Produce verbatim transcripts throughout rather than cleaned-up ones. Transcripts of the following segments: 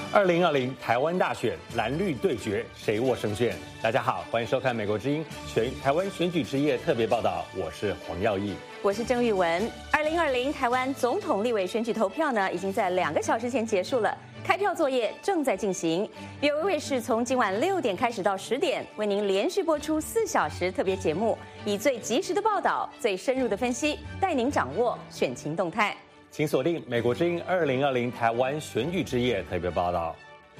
二零二零台湾大选蓝绿对决，谁握胜券？大家好，欢迎收看美国之音选台湾选举之夜特别报道，我是黄耀义， 我是郑玉文。二零二零台湾总统、立委选举投票呢，已经在两个小时前结束了，开票作业正在进行。B O A卫视从今晚六点开始到十点，为您连续播出四小时特别节目，以最及时的报道、最深入的分析，带您掌握选情动态。 请锁定美国之音二零二零台湾选举之夜特别报道。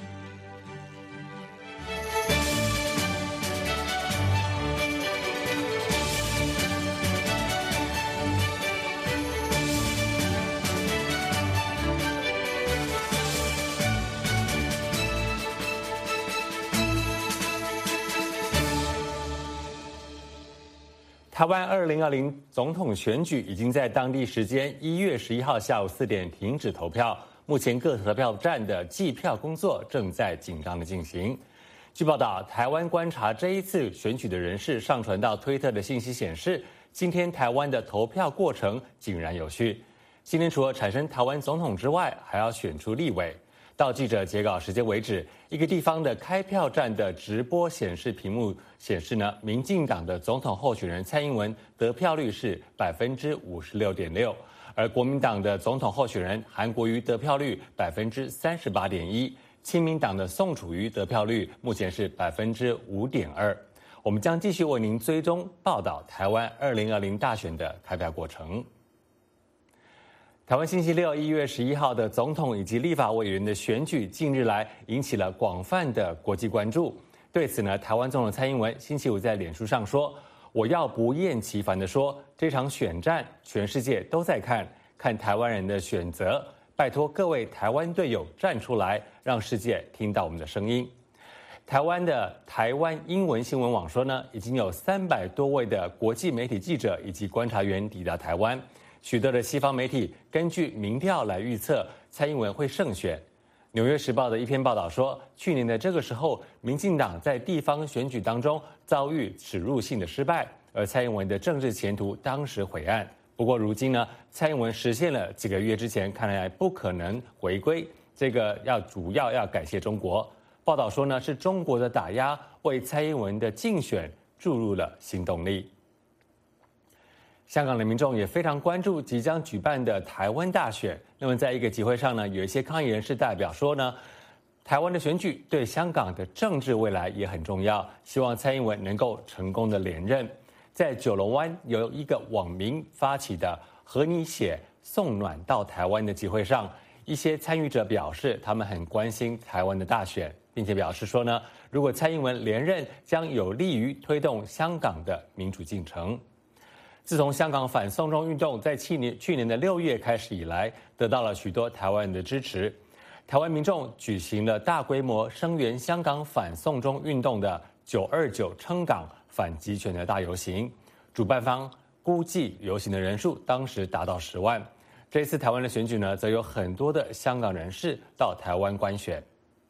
台湾二零二零总统选举已经在当地时间一月十一号下午四点停止投票，目前各投票站的计票工作正在紧张的进行。据报道，台湾观察这一次选举的人士上传到推特的信息显示，今天台湾的投票过程井然有序。今天除了产生台湾总统之外，还要选出立委。到记者截稿时间为止，一个地方的开票站的直播显示屏幕显示呢，民进党的总统候选人蔡英文得票率是百分之五十六点六，而国民党的总统候选人韩国瑜得票率百分之三十八点一，亲民党的宋楚瑜得票率目前是百分之五点二。我们将继续为您追踪报道台湾二零二零大选的开票过程。台湾星期六一月十一号的总统以及立法委员的选举，近日来引起了广泛的国际关注。对此呢，台湾总统蔡英文星期五在脸书上说：“我要不厌其烦地说，这场选战全世界都在看，看台湾人的选择。拜托各位台湾队友站出来，让世界听到我们的声音。”台湾的台湾英文新闻网说呢，已经有三百多位的国际媒体记者以及观察员抵达台湾。许多的西方媒体根据民调来预测蔡英文会胜选。《纽约时报》的一篇报道说，去年的这个时候，民进党在地方选举当中遭遇耻辱性的失败，而蔡英文的政治前途当时灰暗。不过如今呢，蔡英文实现了几个月之前看来不可能回归，这个要主要要感谢中国。报道说呢，是中国的打压为蔡英文的竞选注入了新动力。香港的民众也非常关注即将举办的台湾大选。那么在一个集会上呢，有一些抗议人士代表说呢，台湾的选举对香港的政治未来也很重要，希望蔡英文能够成功的连任。在九龙湾有一个网民发起的和你写送暖到台湾的集会上，一些参与者表示他们很关心台湾的大选，并且表示说呢，如果蔡英文连任，将有利于推动香港的民主进程。自从香港反送中运动在去年去年的六月开始以来，得到了许多台湾人的支持。台湾民众举行了大规模声援香港反送中运动的九二九撑港反集权的大游行，主办方估计游行的人数当时达到十万。这一次台湾的选举呢，则有很多的香港人士到台湾观选。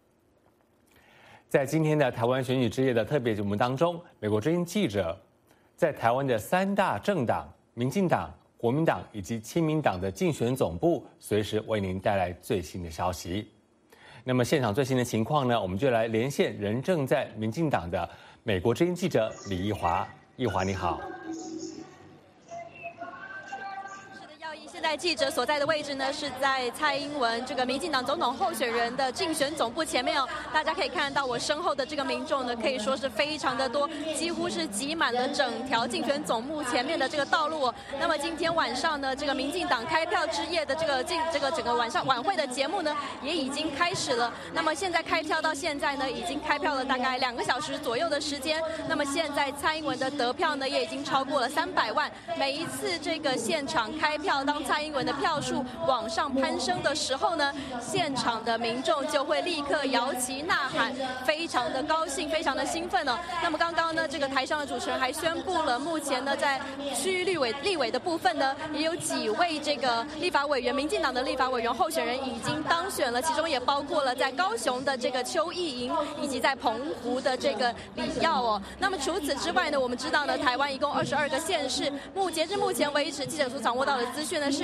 在今天的台湾选举之夜的特别节目当中，美国之音记者在台湾的三大政党民进党、国民党以及亲民党的竞选总部，随时为您带来最新的消息。那么现场最新的情况呢，我们就来连线人正在民进党的美国之音记者李义华。义华你好。 现在记者所在的位置呢，是在蔡英文这个民进党总统候选人的竞选总部前面哦。大家可以看到我身后的这个民众呢，可以说是非常的多，几乎是挤满了整条竞选总部前面的这个道路哦。那么今天晚上呢，这个民进党开票之夜的这个竞这个整个晚上晚会的节目呢，也已经开始了。那么现在开票到现在呢，已经开票了大概两个小时左右的时间。那么现在蔡英文的得票呢，也已经超过了三百万。每一次这个现场开票，当蔡英文的票数往上攀升的时候呢，现场的民众就会立刻摇旗呐喊，非常的高兴，非常的兴奋哦。那么刚刚呢，这个台上的主持人还宣布了，目前呢在区域立委立委的部分呢，也有几位这个立法委员，民进党的立法委员候选人已经当选了，其中也包括了在高雄的这个邱意莹，以及在澎湖的这个李耀哦。那么除此之外呢，我们知道呢，台湾一共二十二个县市，目截至目前为止，记者所掌握到的资讯呢，是有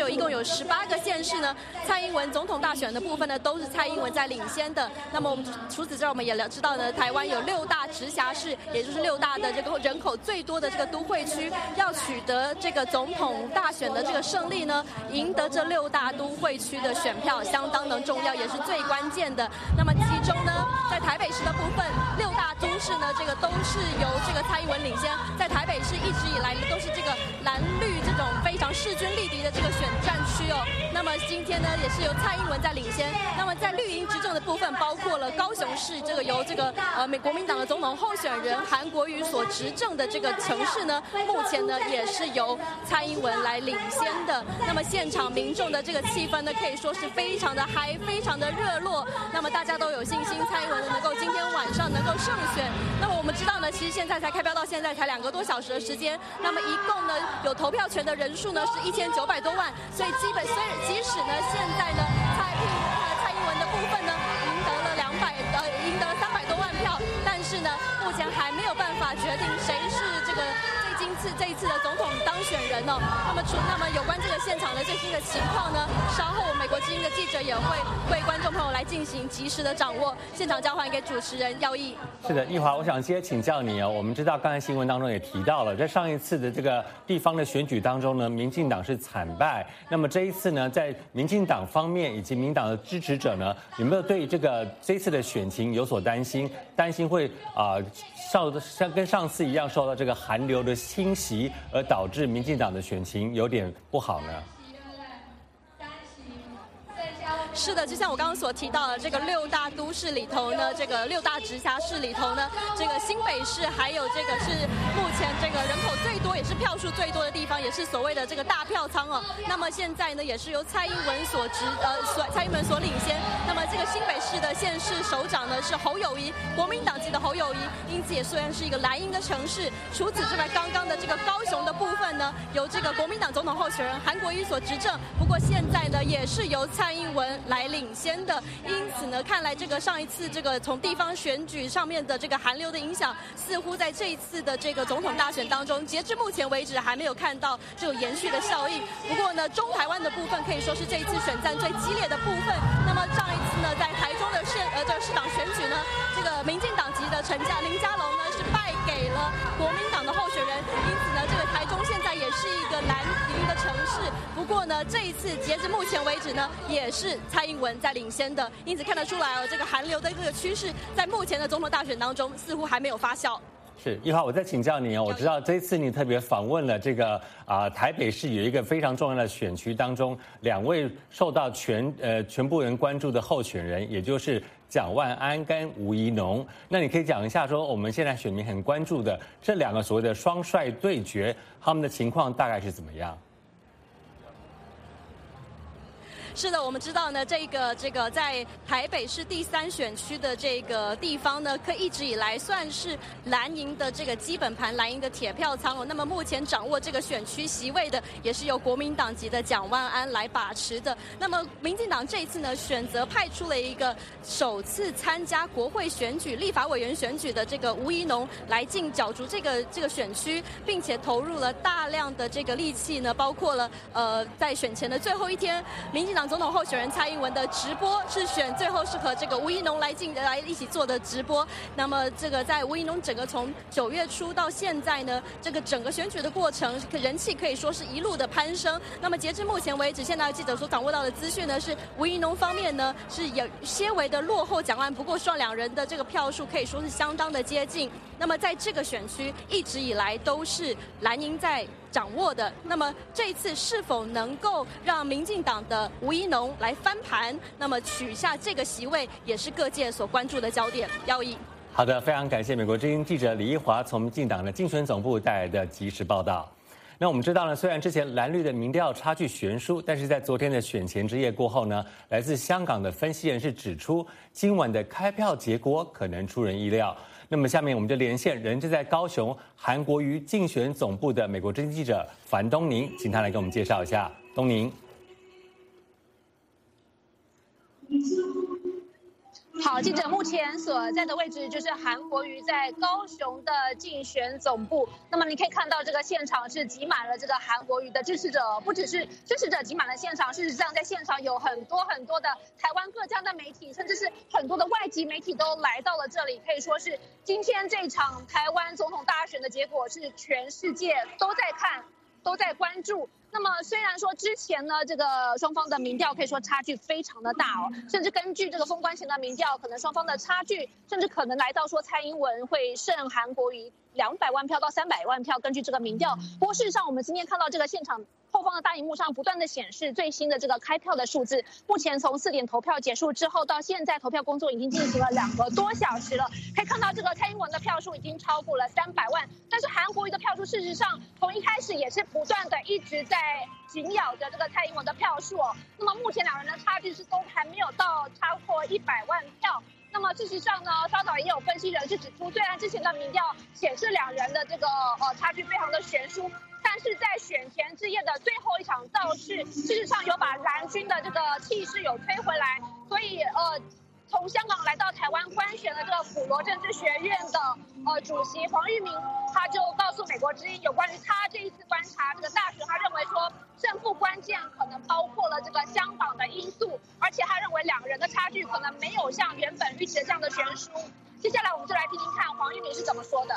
有一共有十八个县市呢，蔡英文总统大选的部分呢，都是蔡英文在领先的。那么我们除此之外，我们也了知道呢，台湾有六大直辖市，也就是六大的这个人口最多的这个都会区，要取得这个总统大选的这个胜利呢，赢得这六大都会区的选票相当的重要，也是最关键的。那么其中呢，在台北市的部分，六大都市呢，这个都是由这个蔡英文领先。在台北市一直以来都是这个蓝绿这种非常势均力敌的这个选战区哦。那么今天呢，也是由蔡英文在领先。那么在绿营执政的部分，包括了高雄市这个由这个呃美国民党的总统候选人韩国瑜所执政的这个城市呢，目前呢也是由蔡英文来领先的。那么现场民众的这个气氛呢，可以说是非常的嗨，非常的热络。那么大家都有信心，蔡英文能够今天晚上能够胜选。那么我们知道呢，其实现在才开票到现在才两个多小时的时间，那么一共呢有投票权的人数呢是一千九百多万，所以基本虽然即使呢现在呢蔡英呃蔡英文的部分呢赢得了两百呃赢得了三百多万票，但是呢目前还没有办法决定谁是这个这今次这一次的总统当选人哦。那么除那么有关这个现场的最新的情况呢，稍后美国之音的记者也会为观众朋友来进行及时的掌握。现场交还给主持人耀义。 是的，奕华，我想接请教你哦。我们知道刚才新闻当中也提到了，在上一次的这个地方的选举当中呢，民进党是惨败。那么这一次呢，在民进党方面以及民党的支持者呢，有没有对这个这一次的选情有所担心？担心会啊、呃、受像跟上次一样受到这个韩流的侵袭，而导致民进党的选情有点不好呢？ 是的，就像我刚刚所提到的，这个六大都市里头呢，这个六大直辖市里头呢，这个新北市还有这个是目前这个人口最多，也是票数最多的地方，也是所谓的这个大票仓哦。那么现在呢，也是由蔡英文所执呃所蔡英文所领先。那么这个新北市的县市首长呢是侯友宜，国民党籍的侯友宜，因此也虽然是一个蓝营的城市。除此之外，刚刚的这个高雄的部分呢，由这个国民党总统候选人韩国瑜所执政。不过现在呢，也是由蔡英文来领先的，因此呢，看来这个上一次这个从地方选举上面的这个韩流的影响，似乎在这一次的这个总统大选当中，截至目前为止还没有看到这种延续的效应。不过呢，中台湾的部分可以说是这一次选战最激烈的部分。那么上一次呢，在台中的县呃这个市长选举呢，这个民进党籍的陈家林佳龙呢是败给了国民党的候选人，因此呢，这个台中现在也是一个蓝营的城市。不过呢，这一次截至目前为止呢，也是蔡英文在领先的，因此看得出来哦，这个韩流的这个趋势，在目前的总统大选当中，似乎还没有发酵。 是，奕华，我再请教你哦。我知道这一次你特别访问了这个啊、呃、台北市有一个非常重要的选区当中，两位受到全呃全部人关注的候选人，也就是蒋万安跟吴怡农。那你可以讲一下说，我们现在选民很关注的这两个所谓的双帅对决，他们的情况大概是怎么样？ 是的，我们知道呢，这个这个在台北市第三选区的这个地方呢，可一直以来算是蓝营的这个基本盘，蓝营的铁票仓哦。那么目前掌握这个选区席位的，也是由国民党籍的蒋万安来把持的。那么民进党这一次呢，选择派出了一个首次参加国会选举、立法委员选举的这个吴怡农来进角逐这个这个选区，并且投入了大量的这个力气呢，包括了呃在选前的最后一天，民进党总统候选人蔡英文的直播是选最后是和这个吴怡农来进来一起做的直播。那么这个在吴怡农整个从九月初到现在呢，这个整个选举的过程人气可以说是一路的攀升。那么截至目前为止，现在记者所掌握到的资讯呢，是吴怡农方面呢是有些微的落后蒋万，不过双两人的这个票数可以说是相当的接近。那么在这个选区一直以来都是蓝营在掌握的，那么这一次是否能够让民进党的吴怡农来翻盘，那么取下这个席位，也是各界所关注的焦点。耀义， 好的，非常感谢美国之音记者李奕华从民进党的竞选总部带来的即时报道。那我们知道呢，虽然之前蓝绿的民调差距悬殊，但是在昨天的选前之夜过后呢，来自香港的分析人士指出，今晚的开票结果可能出人意料。那么下面我们就连线人就在高雄韩国瑜竞选总部的美国之音记者樊东宁，请他来给我们介绍一下。东宁。 好，记者目前所在的位置就是韩国瑜在高雄的竞选总部。那么你可以看到，这个现场是挤满了这个韩国瑜的支持者，不只是支持者挤满了现场，事实上在现场有很多很多的台湾各家的媒体，甚至是很多的外籍媒体都来到了这里。可以说是今天这场台湾总统大选的结果是全世界都在看，都在关注。那么虽然说之前呢，这个双方的民调可以说差距非常的大哦，甚至根据这个封关前的民调，可能双方的差距甚至可能来到说蔡英文会胜韩国瑜两百万票到三百万票，根据这个民调。不过事实上，我们今天看到这个现场后方的大荧幕上不断的显示最新的这个开票的数字。目前从四点投票结束之后到现在，投票工作已经进行了两个多小时了。可以看到这个蔡英文的票数已经超过了三百万，但是韩国瑜的票数事实上从一开始也是不断的一直在紧咬着这个蔡英文的票数哦。那么目前两人的差距是都还没有到超过一百万票。那么事实上呢，稍早也有分析人士指出，虽然之前的民调显示两人的这个呃差距非常的悬殊，但是在选前之夜的最后一场造势，事实上有把蓝军的这个气势有推回来，所以呃。从香港来到台湾观选的这个普罗政治学院的呃主席黄玉明，他就告诉美国之音有关于他这一次观察这个大选，他认为说胜负关键可能包括了这个香港的因素，而且他认为两人的差距可能没有像原本预期的这样的悬殊。接下来我们就来听听看黄玉明是怎么说的。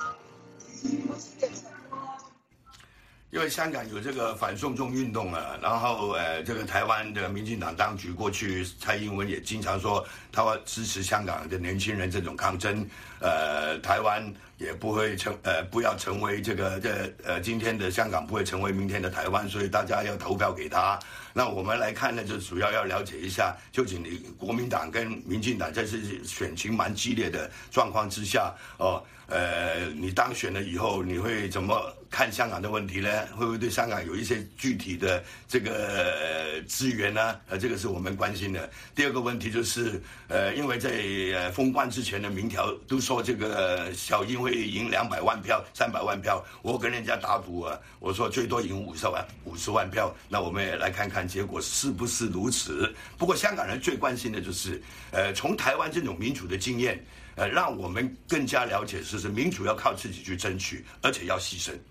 因为香港有这个反送中运动啊，然后呃，这个台湾的民进党当局过去蔡英文也经常说他会支持香港的年轻人这种抗争，呃，台湾也不会成呃不要成为这个这呃今天的香港不会成为明天的台湾，所以大家要投票给他。那我们来看呢，就主要要了解一下，究竟你国民党跟民进党在这次选情蛮激烈的状况之下，哦，呃，你当选了以后，你会怎么看香港的问题呢？会不会对香港有一些具体的这个呃资源呢？呃，这个是我们关心的。第二个问题就是，呃，因为在呃封关之前的民调都说这个小英会赢两百万票、三百万票，我跟人家打赌啊，我说最多赢五十万、五十万票。那我们也来看看结果是不是如此。不过香港人最关心的就是，呃，从台湾这种民主的经验，呃，让我们更加了解，是是民主要靠自己去争取，而且要牺牲。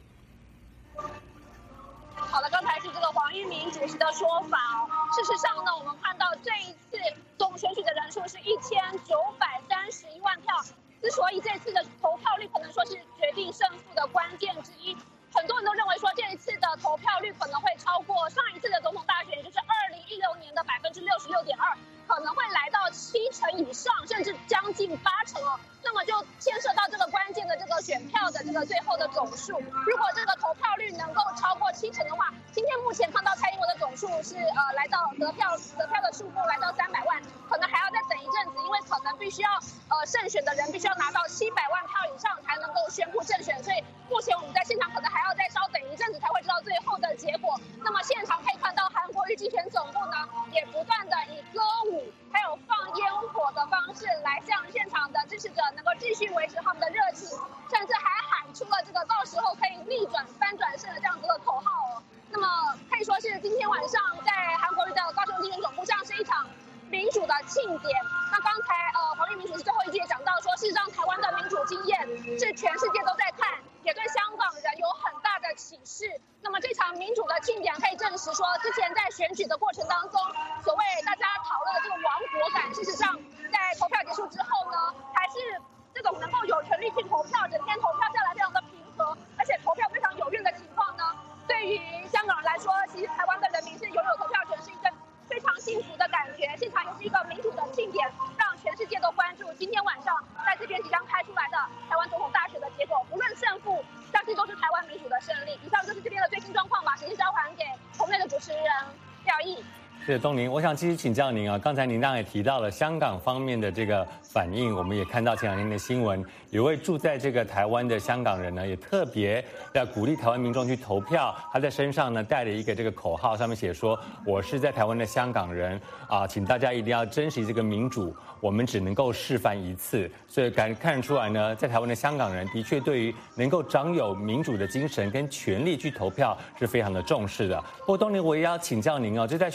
好了，刚才是这个黄玉明主席的说法哦。事实上呢，我们看到这一次总选举的人数是一千九百三十一万票。之所以这次的投票率可能说是决定胜负的关键之一，很多人都认为说这一次的投票率可能会超过上一次的总统大选，也就是二零一六年的百分之六十六点二，可能会来到七成以上，甚至将近八成哦。那么就牵涉到这个关键的这个选票的这个最后的总数。如果这个投票率能够超过七成的话，今天目前看到蔡英文的总数是呃来到得票得票的数目来到三百万，可能还要再等一阵子，因为可能必须要呃胜选的人必须要拿到七百万票以上才能够宣布胜选，所以目前我们在现场可能还要再稍等一阵子才会知道最后的结果。那么现场可以看到韩国瑜竞选总部呢也不断的以歌舞还有放烟火的方式来向现场的支持者能够继续维持他们的热情，甚至还喊出了这个到时候可以逆转翻转胜的这样子的口号哦。那么可以说是今天晚上在韩国瑜的高雄竞选总部上是一场民主的庆典。那刚才呃黄玉明主席最后一句也讲到说，事实上台湾的民主经验是全世界都在看，也对香港人有很大的启示。那么这场民主的庆典可以证实说，之前在选举的过程当中，所谓大家讨论的这个亡国感，事实上在投票结束之后呢，还是这种能够有权利去投票，整天投票下来非常的平和，而且投票非常踊跃的情况呢，对于香港人来说，其实台湾的人民是拥有投票权，是一个非常幸福的感觉。现场也是一个民主的庆典，让全世界都关注今天晚上在这边即将开出来的台湾总统大选的结果，不论胜负，相信都是台湾民主的胜利。以上就是这边的最新状况，把时间交还给棚内的主持人廖毅。 是东宁，我想继续请教您啊。刚才您当然也提到了香港方面的这个反应，我们也看到前两天的新闻，有位住在这个台湾的香港人呢，也特别要鼓励台湾民众去投票。他在身上呢带了一个这个口号，上面写说：“我是在台湾的香港人啊，请大家一定要珍惜这个民主，我们只能够示范一次。”所以看看出来呢，在台湾的香港人的确对于能够掌有民主的精神跟权利去投票是非常的重视的。不过东宁，我也要请教您哦，就在选前。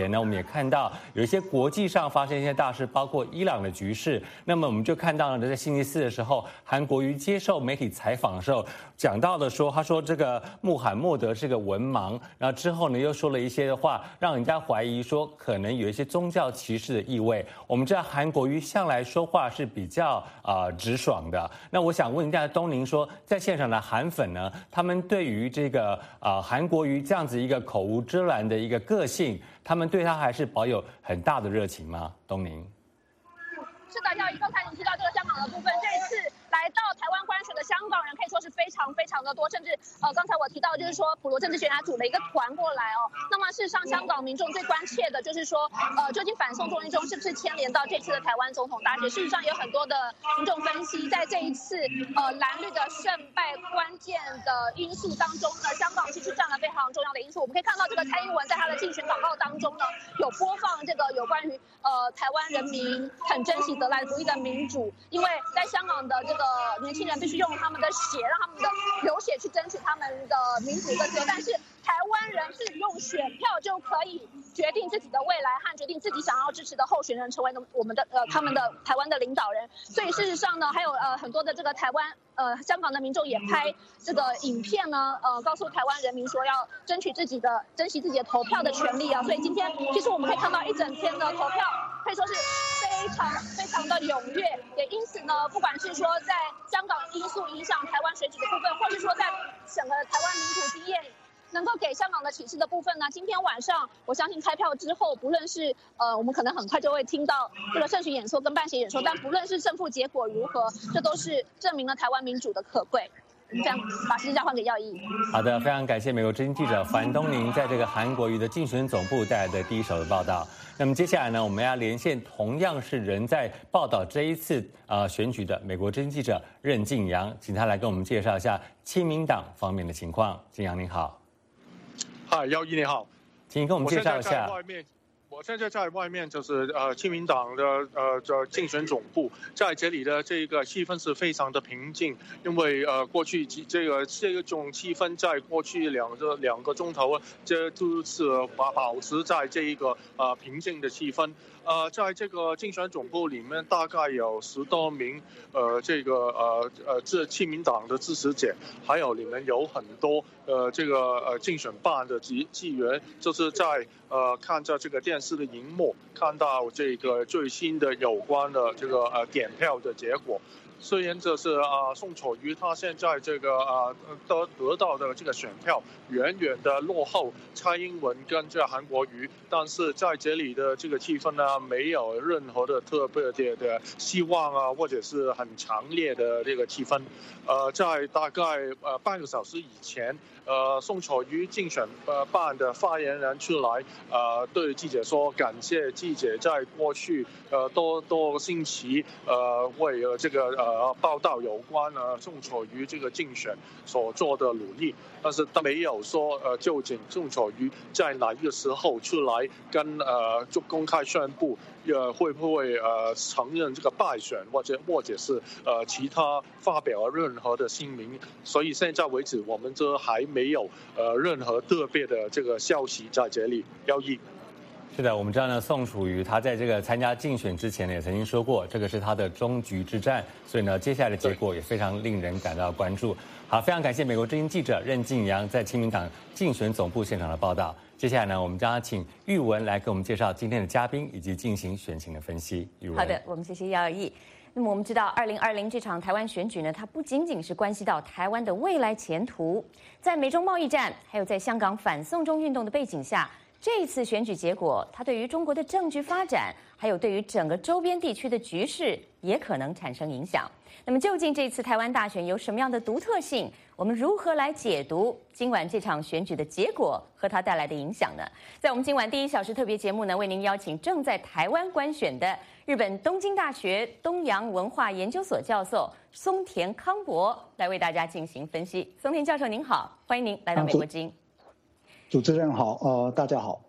前呢，我们也看到有一些国际上发生一些大事，包括伊朗的局势。那么我们就看到了，在星期四的时候，韩国瑜接受媒体采访的时候，讲到的说，他说这个穆罕默德是个文盲，然后之后呢又说了一些的话，让人家怀疑说可能有一些宗教歧视的意味。我们知道韩国瑜向来说话是比较啊、呃、直爽的。那我想问一下东宁说，在现场的韩粉呢，他们对于这个啊、呃、韩国瑜这样子一个口无遮拦的一个个性，他们对他还是保有很大的热情吗？东宁。 是的，要一刚才你提到这个香港的部分，这一次来到台湾观选的香港人可以说是非常非常的多，甚至呃刚才我提到就是说普罗政治学家组了一个团过来哦。那么事实上，香港民众最关切的就是说，呃，究竟反送中运动是不是牵连到这次的台湾总统大选？事实上，有很多的民众分析，在这一次呃蓝绿的胜败关键的因素当中呢，香港其实占了非常重要的因素。我们可以看到，这个蔡英文在他的竞选广告当中呢，有播放这个有关于呃台湾人民很珍惜得来不易的民主，因为在香港的这个年轻人必须用他们的血，让他们的流血去争取他们的民主跟自由，但是台湾人是用选票就可以决定自己的未来和决定自己想要支持的候选人成为我们的呃他们的台湾的领导人。所以事实上呢，还有呃很多的这个台湾呃香港的民众也拍这个影片呢，呃告诉台湾人民说要争取自己的珍惜自己的投票的权利啊。所以今天其实我们可以看到一整天的投票可以说是非常非常的踊跃，也因此呢，不管是说在香港因素影响台湾选举的部分，或是说在整个台湾民主经验能够给香港的启示的部分呢，今天晚上我相信开票之后，不论是呃我们可能很快就会听到这个胜选演说跟办协演说，但不论是胜负结果如何，这都是证明了台湾民主的可贵。这样把时间交换给耀义。 好的，非常感谢美国之音记者樊东宁在这个韩国瑜的竞选总部带来的第一手的报道。那么接下来呢，我们要连线同样是人在报道这一次呃选举的美国之音记者任敬阳，请他来跟我们介绍一下亲民党方面的情况。敬阳您好。 嗨，耀义你好， 请你跟我们介绍一下。 我现在在外面，就是呃，亲民党的呃这竞选总部，在这里的这个气氛是非常的平静，因为呃过去这个这种气氛在过去两个两个钟头，这都是保保持在这一个呃平静的气氛。呃，在这个竞选总部里面，大概有十多名呃这个呃呃这亲民党的支持者，还有里面有很多呃这个呃竞选办的纪纪员，就是在呃看着这个电视的荧幕，看到这个最新的有关的这个呃点票的结果。虽然这是啊、呃、宋楚瑜他现在这个啊、呃、得得到的这个选票远远的落后蔡英文跟这韩国瑜，但是在这里的这个气氛呢，没有任何的特别的的希望啊，或者是很强烈的这个气氛。呃，在大概呃半个小时以前，呃宋楚瑜竞选呃办的发言人出来，呃对记者说，感谢记者在过去呃多多星期呃为了这个呃报道有关呃宋楚瑜这个竞选所做的努力，但是他没有说呃究竟宋楚瑜在哪一个时候出来跟呃就公开宣布呃会不会呃承认这个败选，或者或者是呃其他发表任何的声明，所以现在为止我们这还没有呃任何特别的这个消息在这里。耀义。 是的，我们知道呢，宋楚瑜他在这个参加竞选之前呢，也曾经说过，这个是他的终局之战，所以呢，接下来的结果也非常令人感到关注。好，非常感谢美国之音记者任敬阳在亲民党竞选总部现场的报道。接下来呢，我们将请玉文来给我们介绍今天的嘉宾以及进行选情的分析。玉文， 好的，我们谢谢耀义。那么我们知道，二零二零这场台湾选举呢，它不仅仅是关系到台湾的未来前途，在美中贸易战，还有在香港反送中运动的背景下，这一次选举结果，它对于中国的政局发展，还有对于整个周边地区的局势，也可能产生影响。那么，究竟这次台湾大选有什么样的独特性？我们如何来解读今晚这场选举的结果和它带来的影响呢？在我们今晚第一小时特别节目呢，为您邀请正在台湾观选的日本东京大学东洋文化研究所教授松田康博来为大家进行分析。松田教授您好，欢迎您来到美国之音。 主持人好，呃，大家好。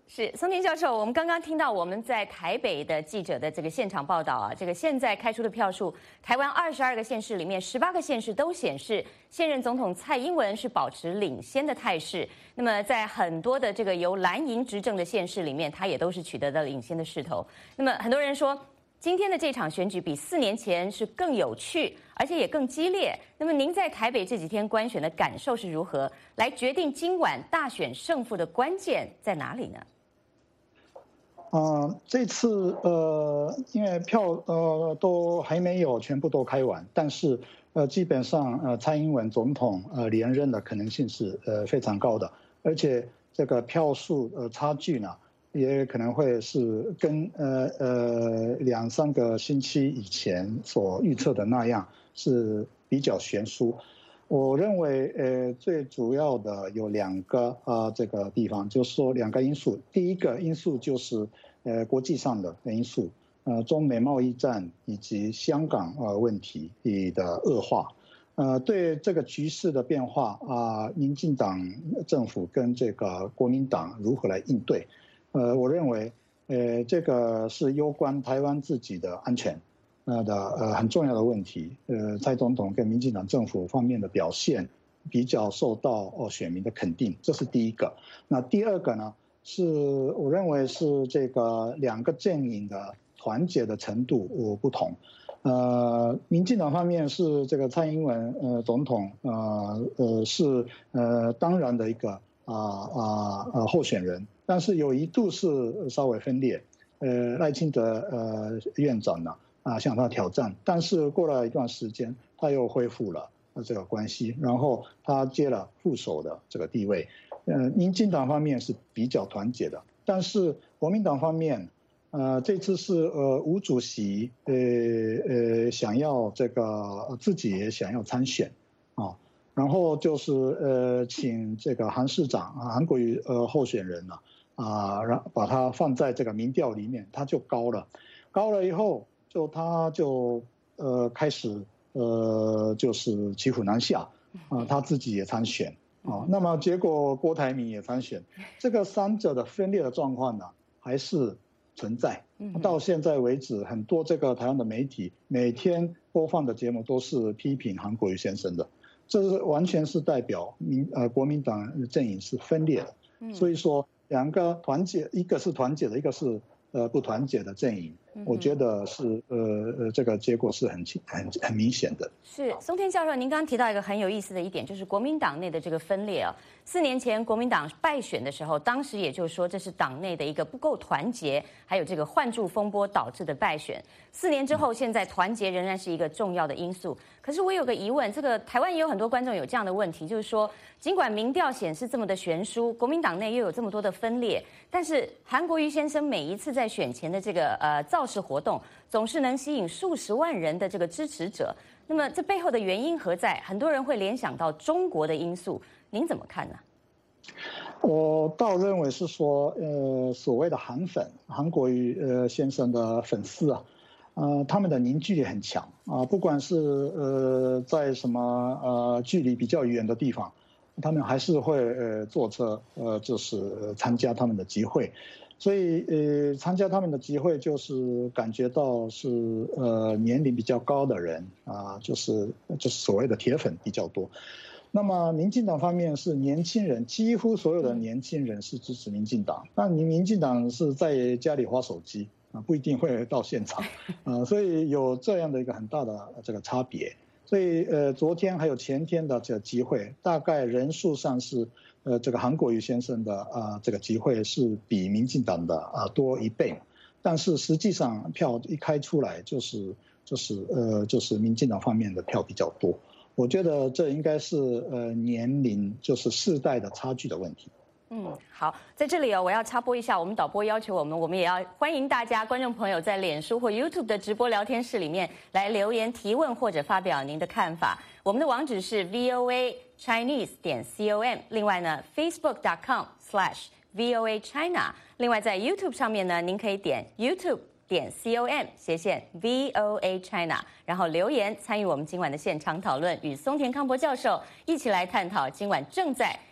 是松田教授，我们刚刚听到我们在台北的记者的这个现场报道啊，这个现在开出的票数，台湾二十二个县市里面，十八个县市都显示现任总统蔡英文是保持领先的态势。那么在很多的这个由蓝营执政的县市里面，他也都是取得了领先的势头。那么很多人说，今天的这场选举比四年前是更有趣，而且也更激烈。那么您在台北这几天观选的感受是如何？来决定今晚大选胜负的关键在哪里呢？ 呃，这次呃，因为票呃都还没有全部都开完，但是呃基本上呃蔡英文总统呃连任的可能性是呃非常高的，而且这个票数呃差距呢也可能会是跟呃呃两三个星期以前所预测的那样是比较悬殊。我认为，呃，最主要的有两个啊、呃，这个地方，就是说两个因素。第一个因素就是，呃，国际上的因素，呃，中美贸易战以及香港呃问题的恶化，呃，对这个局势的变化啊、呃，民进党政府跟这个国民党如何来应对？呃，我认为，呃，这个是攸关台湾自己的安全。呃的呃很重要的问题，呃，蔡总统跟民进党政府方面的表现比较受到哦选民的肯定，这是第一个。那第二个呢，是我认为是这个两个阵营的团结的程度我不同。呃，民进党方面是这个蔡英文呃总统呃呃是呃当然的一个啊啊呃候选人，但是有一度是稍微分裂。呃，赖清德呃院长呢？啊，向他挑战，但是过了一段时间，他又恢复了这个关系，然后他接了副手的这个地位。呃，民进党方面是比较团结的，但是国民党方面，呃，这次是呃吴主席呃呃想要这个自己也想要参选啊，然后就是呃请这个韩市长啊韩国瑜呃候选人呢啊，然把他放在这个民调里面，他就高了，高了以后。就他就呃开始呃就是骑虎难下啊，他自己也参选啊，那么结果郭台铭也参选，这个三者的分裂的状况呢还是存在。到现在为止，很多这个台湾的媒体每天播放的节目都是批评韩国瑜先生的，这是完全是代表民呃国民党阵营是分裂的。所以说两个团结，一个是团结的，一个是呃不团结的阵营。我觉得是呃呃，这个结果是很很很明显的。 是松田教授，您刚刚提到一个很有意思的一点，就是国民党内的这个分裂啊。四年前国民党败选的时候，当时也就是说这是党内的一个不够团结，还有这个换柱风波导致的败选。四年之后，现在团结仍然是一个重要的因素。可是我有个疑问，这个台湾也有很多观众有这样的问题，就是说，尽管民调显示这么的悬殊，国民党内又有这么多的分裂，但是韩国瑜先生每一次在选前的这个呃造势活动，总是能吸引数十万人的这个支持者。那么这背后的原因何在？很多人会联想到中国的因素，您怎么看呢？ 我倒认为是说，呃，所谓的韩粉，韩国瑜呃先生的粉丝啊，呃，他们的凝聚力很强啊，不管是呃在什么呃距离比较远的地方，他们还是会呃坐车呃就是参加他们的集会。所以，呃，参加他们的集会，就是感觉到是呃年龄比较高的人啊，就是就是所谓的铁粉比较多。那么，民进党方面是年轻人，几乎所有的年轻人是支持民进党。那你民进党是在家里滑手机啊，不一定会到现场啊，所以有这样的一个很大的这个差别。所以，呃，昨天还有前天的这个集会，大概人数上是。呃，这个韩国瑜先生的啊、呃，这个集会是比民进党的啊、呃、多一倍，但是实际上票一开出来就是就是呃就是民进党方面的票比较多，我觉得这应该是呃年龄就是世代的差距的问题。 嗯，好，在这里哦，我要插播一下，我们导播要求我们，我们也要欢迎大家观众朋友在脸书或 YouTube 的直播聊天室里面来留言提问或者发表您的看法。我们的网址是 V O A Chinese 点 com， 另外呢 Facebook dot com slash V O A China， 另外在 YouTube 上面呢，您可以点 YouTube点 com 斜线 V O A China， 然后留言参与我们今晚的现场讨论，与松田康博教授一起来探讨今晚正在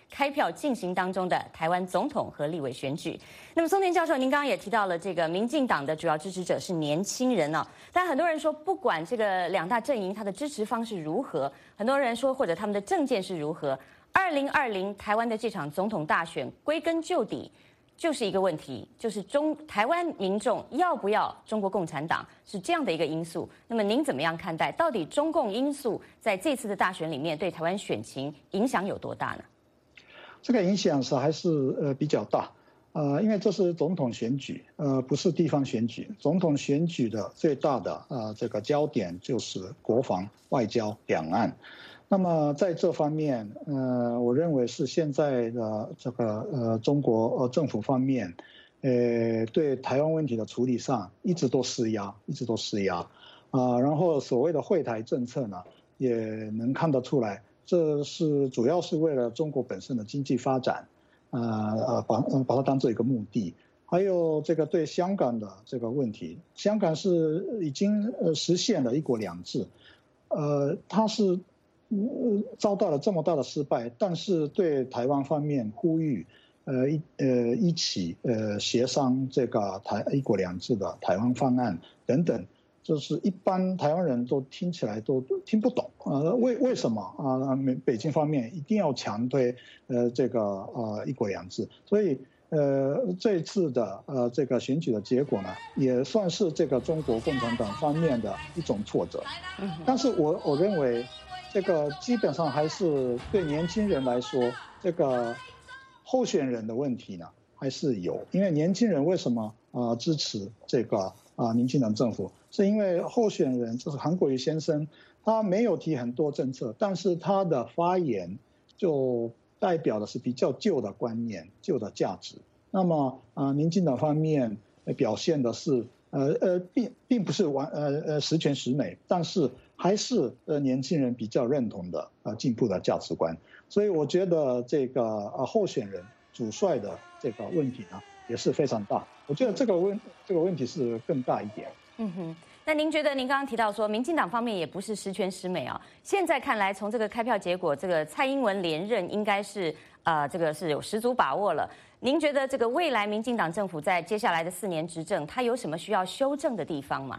开票进行当中的台湾总统和立委选举。那么松田教授，您刚刚也提到了这个民进党的主要支持者是年轻人哦，但很多人说，不管这个两大阵营它的支持方式如何，很多人说或者他们的政见是如何，二零二零台湾的这场总统大选，归根究底就是一个问题，就是中台湾民众要不要中国共产党，是这样的一个因素。那么您怎么样看待？到底中共因素在这次的大选里面对台湾选情影响有多大呢？ 这个影响是还是呃比较大，呃，因为这是总统选举，呃，不是地方选举。总统选举的最大的呃这个焦点就是国防、外交、两岸。那么在这方面，呃，我认为是现在的这个呃中国呃政府方面，呃对台湾问题的处理上一直都施压，一直都施压，啊、呃，然后所谓的惠台政策呢，也能看得出来，这是主要是为了中国本身的经济发展，呃呃把把它当做一个目的。还有这个对香港的这个问题，香港是已经呃实现了一国两制，呃，它是。呃，遭到了这么大的失败，但是对台湾方面呼吁，呃一呃一起呃协商这个台一国两制的台湾方案等等，就是一般台湾人都听起来都听不懂，呃为为什么啊？北京方面一定要强推呃这个呃一国两制，所以呃这次的呃这个选举的结果呢，也算是这个中国共产党方面的一种挫折，但是我我认为。这个基本上还是对年轻人来说，这个候选人的问题呢还是有，因为年轻人为什么啊、呃、支持这个啊、呃、民进党政府，是因为候选人就是韩国瑜先生，他没有提很多政策，但是他的发言就代表的是比较旧的观念、旧的价值。那么啊、呃，民进党方面表现的是呃呃并并不是完呃呃十全十美，但是。还是呃年轻人比较认同的呃进步的价值观，所以我觉得这个呃候选人主帅的这个问题呢也是非常大。我觉得这个问这个问题是更大一点。 嗯哼，那您觉得您刚刚提到说，民进党方面也不是十全十美啊。现在看来，从这个开票结果，这个蔡英文连任应该是呃这个是有十足把握了。您觉得这个未来民进党政府在接下来的四年执政，它有什么需要修正的地方吗？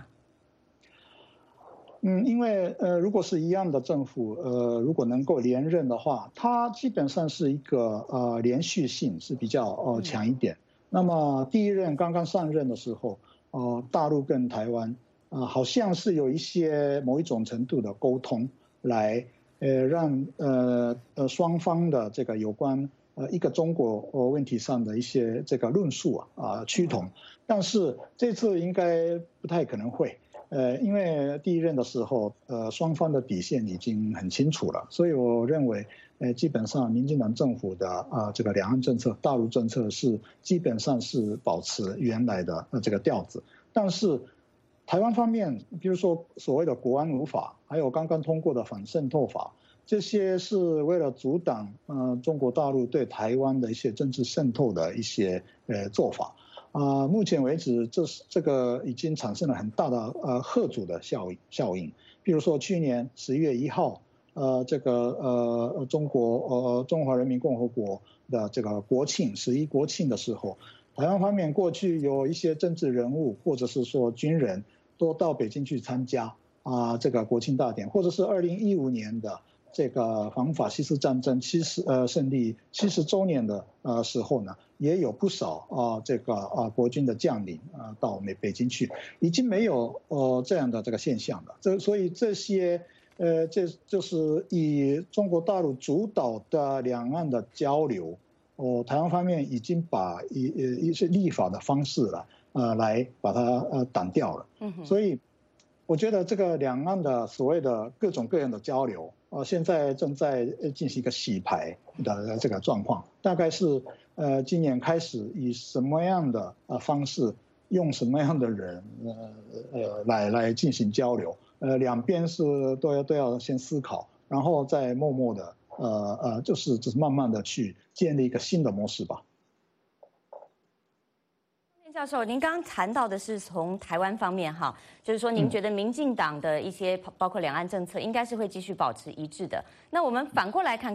嗯，因为呃，如果是一样的政府，呃，如果能够连任的话，它基本上是一个呃连续性是比较呃强一点。那么第一任刚刚上任的时候，呃，大陆跟台湾啊、呃，好像是有一些某一种程度的沟通，来呃让呃呃双方的这个有关呃一个中国呃问题上的一些这个论述啊啊、呃、趋同，但是这次应该不太可能会。呃，因为第一任的时候，呃，双方的底线已经很清楚了，所以我认为，呃，基本上民进党政府的啊、呃、这个两岸政策、大陆政策是基本上是保持原来的呃这个调子，但是台湾方面，比如说所谓的国安五法，还有刚刚通过的反渗透法，这些是为了阻挡呃中国大陆对台湾的一些政治渗透的一些呃做法。啊、呃，目前为止，这是这个已经产生了很大的呃吓阻的效应效应。比如说去年十一月一号，呃，这个呃中国呃中华人民共和国的这个国庆十一国庆的时候，台湾方面过去有一些政治人物或者是说军人都到北京去参加啊、呃、这个国庆大典，或者是二零一五年的。这个反法西斯战争七十呃胜利七十周年的呃时候呢，也有不少啊、呃、这个啊、呃、国军的将领啊、呃、到美北京去，已经没有呃这样的这个现象了。这所以这些呃这就是以中国大陆主导的两岸的交流，哦、呃、台湾方面已经把一呃一些立法的方式了呃来把它呃挡掉了。嗯，所以我觉得这个两岸的所谓的各种各样的交流。呃，现在正在进行一个洗牌的这个状况，大概是呃今年开始以什么样的呃方式，用什么样的人呃呃来来进行交流，呃两边是都要都要先思考，然后再默默的呃呃就是就是慢慢的去建立一个新的模式吧。 教授，您刚刚谈到的是从台湾方面哈，就是说您觉得民进党的一些包括两岸政策应该是会继续保持一致的。那我们反过来看看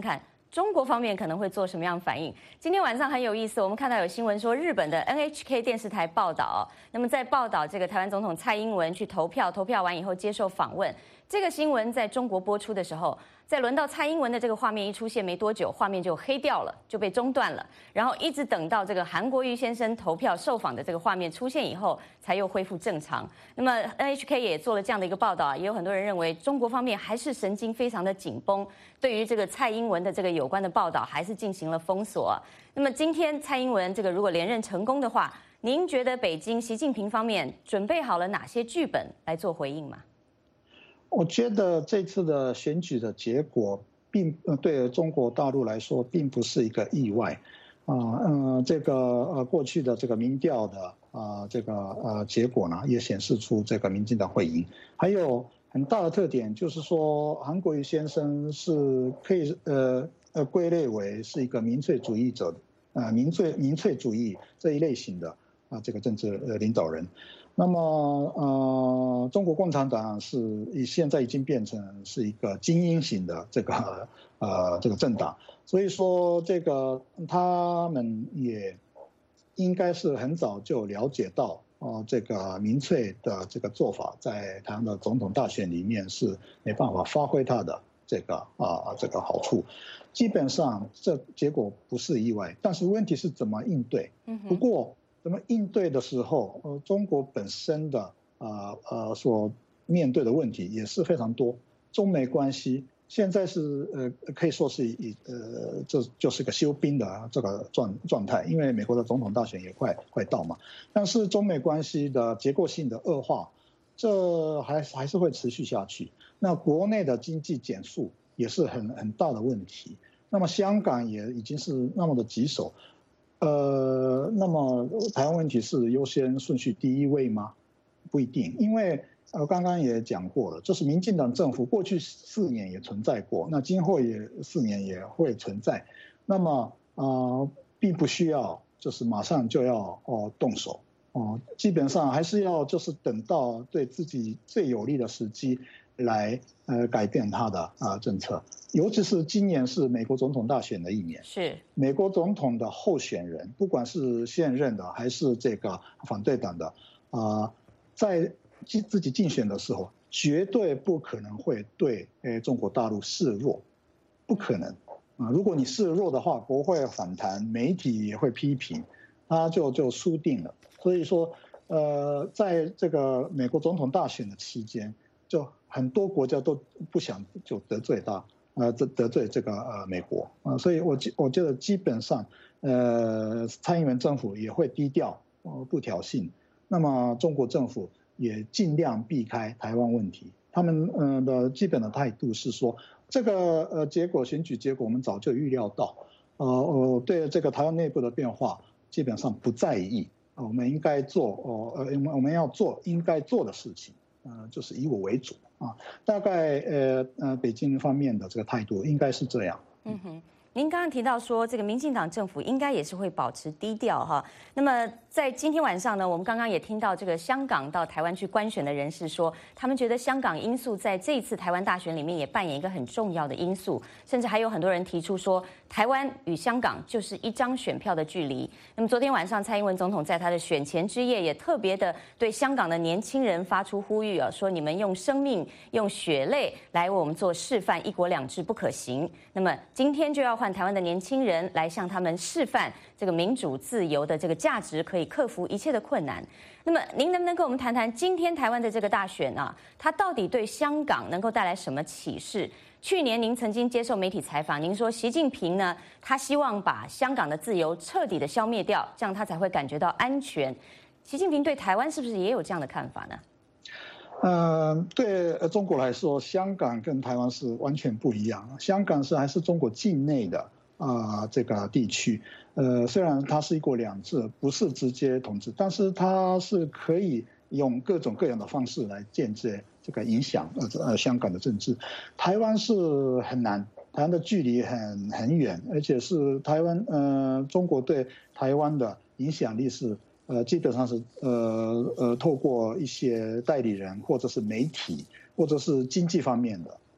中国方面可能会做什么样反应？今天晚上很有意思，我们看到有新闻说，日本的 N H K 电视台报道，那么在报道这个台湾总统蔡英文去投票，投票完以后接受访问。这个新闻在中国播出的时候，在轮到蔡英文的这个画面一出现没多久，画面就黑掉了，就被中断了。然后一直等到这个韩国瑜先生投票受访的这个画面出现以后，才又恢复正常。那么 N H K 也做了这样的一个报道啊，也有很多人认为中国方面还是神经非常的紧绷，对于这个蔡英文的这个有关的报道还是进行了封锁。那么今天蔡英文这个如果连任成功的话，您觉得北京习近平方面准备好了哪些剧本来做回应吗？ 我觉得这次的选举的结果，并对中国大陆来说并不是一个意外，啊，嗯，这个呃过去的这个民调的啊这个呃结果呢，也显示出这个民进党会赢。还有很大的特点就是说，韩国瑜先生是可以呃呃归类为是一个民粹主义者，啊民粹民粹主义这一类型的啊这个政治呃领导人。那么，呃，中国共产党是现在已经变成是一个精英型的这个呃这个政党，所以说这个他们也应该是很早就了解到，哦、呃，这个民粹的这个做法在台湾的总统大选里面是没办法发挥它的这个啊、呃、这个好处，基本上这结果不是意外，但是问题是怎么应对？不过。怎么应对的时候，呃，中国本身的呃呃所面对的问题也是非常多。中美关系现在是呃可以说是以呃这就是个休兵的这个状状态，因为美国的总统大选也快快到嘛。但是中美关系的结构性的恶化，这还还是会持续下去。那国内的经济减速也是很很大的问题。那么香港也已经是那么的棘手。呃，那么台湾问题是优先顺序第一位吗？不一定，因为呃刚刚也讲过了，就是民进党政府过去四年也存在过，那今后也四年也会存在，那么啊、呃、并不需要就是马上就要哦动手哦，基本上还是要就是等到对自己最有利的时机来呃改变他的啊、呃、政策。尤其是今年是美国总统大选的一年， 是美国总统的候选人，不管是现任的还是这个反对党的，啊、呃，在自己竞选的时候，绝对不可能会对呃中国大陆示弱，不可能啊！如果你示弱的话，国会反弹，媒体也会批评，他就就输定了。所以说，呃，在这个美国总统大选的期间，就很多国家都不想就得罪他。呃，得得罪这个呃美国啊、呃，所以我我觉得基本上，呃，蔡英文政府也会低调，呃，不挑衅。那么中国政府也尽量避开台湾问题。他们呃的基本的态度是说，这个呃结果选举结果我们早就预料到，呃呃对这个台湾内部的变化基本上不在意，呃、我们应该做哦呃我们要做应该做的事情，呃就是以我为主。啊，大概呃呃，北京方面的这个态度应该是这样。 嗯哼，您刚刚提到说，这个民进党政府应该也是会保持低调哈。那么在今天晚上呢，我们刚刚也听到这个香港到台湾去观选的人士说，他们觉得香港因素在这一次台湾大选里面也扮演一个很重要的因素，甚至还有很多人提出说，台湾与香港就是一张选票的距离。那么昨天晚上，蔡英文总统在他的选前之夜也特别的对香港的年轻人发出呼吁啊，说你们用生命、用血泪来为我们做示范，一国两制不可行。那么今天就要换台湾的年轻人来向他们示范这个民主自由的这个价值可以克服一切的困难。那么您能不能跟我们谈谈今天台湾的这个大选啊，它到底对香港能够带来什么启示？去年您曾经接受媒体采访，您说习近平呢，他希望把香港的自由彻底的消灭掉，这样他才会感觉到安全。习近平对台湾是不是也有这样的看法呢？ 呃，对中国来说，香港跟台湾是完全不一样。香港是还是中国境内的啊、呃、这个地区，呃，虽然它是一国两制，不是直接统治，但是它是可以用各种各样的方式来间接这个影响呃呃香港的政治。台湾是很难，台湾的距离很很远，而且是台湾呃中国对台湾的影响力是。呃，基本上是呃呃，透过一些代理人或者是媒体，或者是经济方面的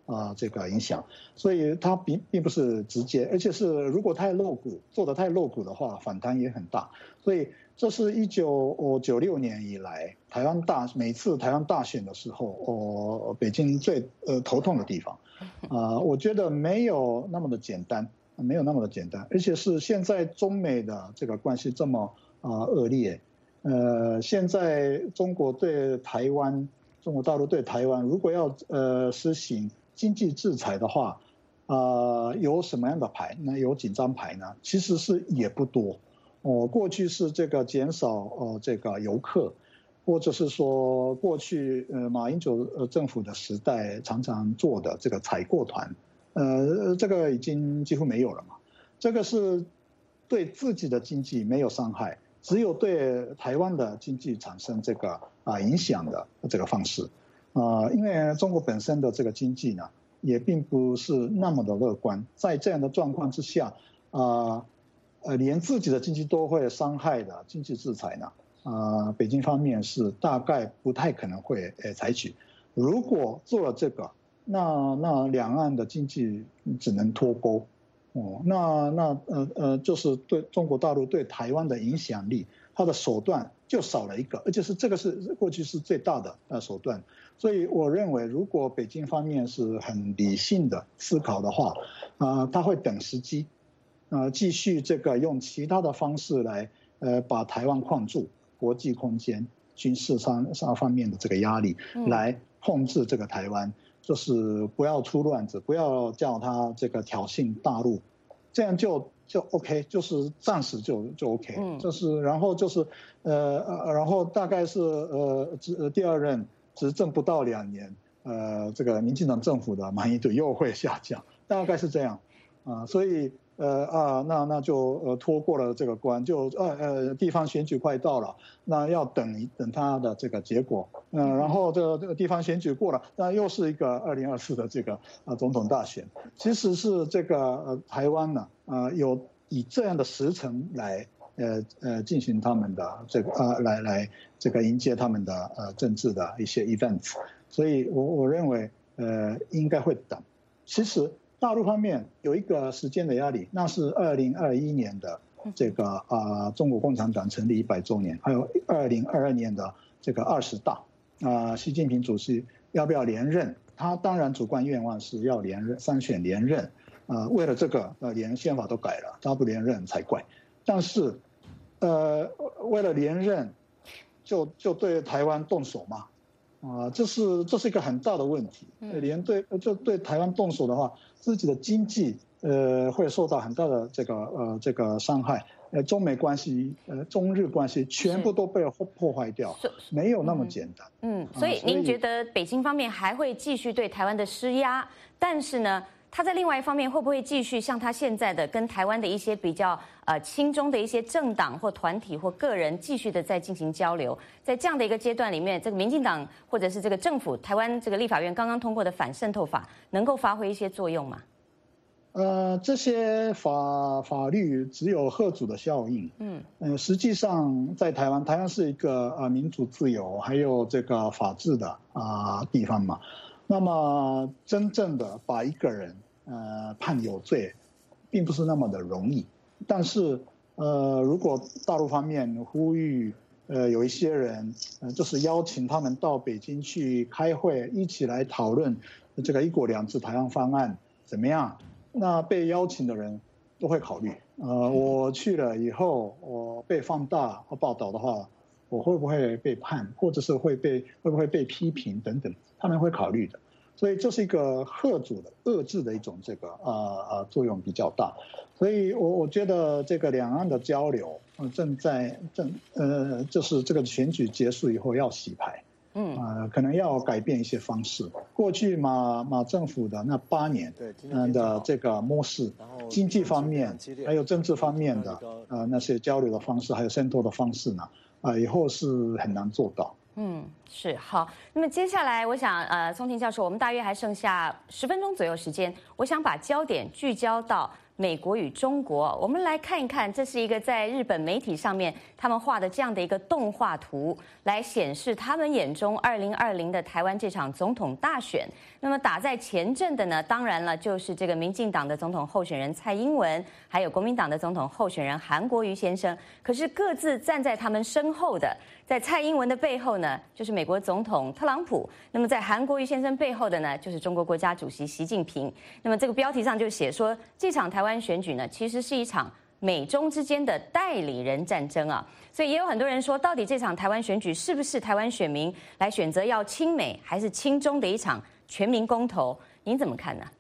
啊、呃、这个影响，所以它并并不是直接，而且是如果太露骨，做得太露骨的话，反弹也很大。所以这是一九九六年以来台湾大每次台湾大选的时候，哦，北京最呃头痛的地方，啊、呃，我觉得没有那么的简单。没有那么的简单，而且是现在中美的这个关系这么啊、呃、恶劣，呃，现在中国对台湾，中国大陆对台湾，如果要呃实行经济制裁的话，啊、呃，有什么样的牌？那有紧张牌呢？其实是也不多，哦，过去是这个减少呃这个游客，或者是说过去呃马英九呃政府的时代常常做的这个采购团。呃，这个已经几乎没有了嘛。这个是对自己的经济没有伤害，只有对台湾的经济产生这个啊影响的这个方式。啊，因为中国本身的这个经济呢，也并不是那么的乐观。在这样的状况之下，啊，呃，连自己的经济都会伤害的经济制裁呢，啊，北京方面是大概不太可能会呃采取。如果做了这个，那那两岸的经济只能脱钩，哦，那那呃呃，就是对中国大陆对台湾的影响力，它的手段就少了一个，而且是这个是过去是最大的呃手段，所以我认为，如果北京方面是很理性的思考的话，啊、呃，他会等时机，啊、呃，继续这个用其他的方式来呃把台湾框住，国际空间、军事上上方面的这个压力，来控制这个台湾。就是不要出乱子，不要叫他这个挑衅大陆，这样就就 OK， 就是暂时就就 OK，嗯，就是然后就是呃呃，然后大概是呃执第二任执政不到两年，呃，这个民进党政府的满意度又会下降，大概是这样啊，所以。呃啊，那那就呃拖过了这个关，就呃呃地方选举快到了，那要等一等它的这个结果，嗯、呃，然后这个这个地方选举过了，那又是一个二零二四的这个啊总统大选，其实是这个呃台湾呢，呃有以这样的时程来呃呃进行他们的这个呃来来这个迎接他们的呃政治的一些 events， 所以我我认为呃应该会等，其实。大陆方面有一个时间的压力，那是二零二一年的这个啊、呃、中国共产党成立一百周年，还有二零二二年的这个二十大啊、呃，习近平主席要不要连任？他当然主观愿望是要连任，三选连任啊、呃。为了这个，呃，连宪法都改了，他不连任才怪。但是，呃，为了连任，就就对台湾动手嘛？啊，这是这是一个很大的问题。连对就对台湾动手的话，自己的经济呃会受到很大的这个呃这个伤害。呃，中美关系呃中日关系全部都被破坏掉，没有那么简单。 嗯，所以您觉得北京方面还会继续对台湾的施压，但是呢？他在另外一方面会不会继续像他现在的跟台湾的一些比较呃亲中的一些政党或团体或个人继续的在进行交流？在这样的一个阶段里面，这个民进党或者是这个政府，台湾这个立法院刚刚通过的反渗透法，能够发挥一些作用吗？ 呃，这些法法律只有嚇阻的效应。嗯呃，实际上在台湾，台湾是一个呃民主自由还有这个法治的啊、呃、地方嘛。那么真正的把一个人呃判有罪，并不是那么的容易。但是呃，如果大陆方面呼吁呃有一些人呃就是邀请他们到北京去开会，一起来讨论这个一国两制台湾方案怎么样？那被邀请的人都会考虑。呃，我去了以后，我被放大或报道的话，我会不会被判，或者是会被会不会被批评等等，他们会考虑的。所以这是一个嚇阻的、遏制的一种这个呃呃作用比较大。所以我我觉得这个两岸的交流，呃、正在正呃就是这个选举结束以后要洗牌。嗯，呃，可能要改变一些方式。过去马马政府的那八年，嗯的这个模式，经济方面还有政治方面的呃那些交流的方式，还有渗透的方式呢，啊、呃，以后是很难做到。 嗯， 是好，那么接下来我想，呃，松婷教授，我们大约还剩下十分钟左右时间，我想把焦点聚焦到美国与中国，我们来看一看，这是一个在日本媒体上面他们画的这样的一个动画图，来显示他们眼中二零二零的台湾这场总统大选。那么打在前阵的呢，当然了，就是这个民进党的总统候选人蔡英文，还有国民党的总统候选人韩国瑜先生。可是各自站在他们身后的，在蔡英文的背后呢，就是美国总统特朗普；那么在韩国瑜先生背后的呢，就是中国国家主席习近平。那么这个标题上就写说，这场台湾选举呢，其实是一场美中之间的代理人战争啊。所以也有很多人说，到底这场台湾选举是不是台湾选民来选择要亲美还是亲中的一场全民公投？您怎么看呢？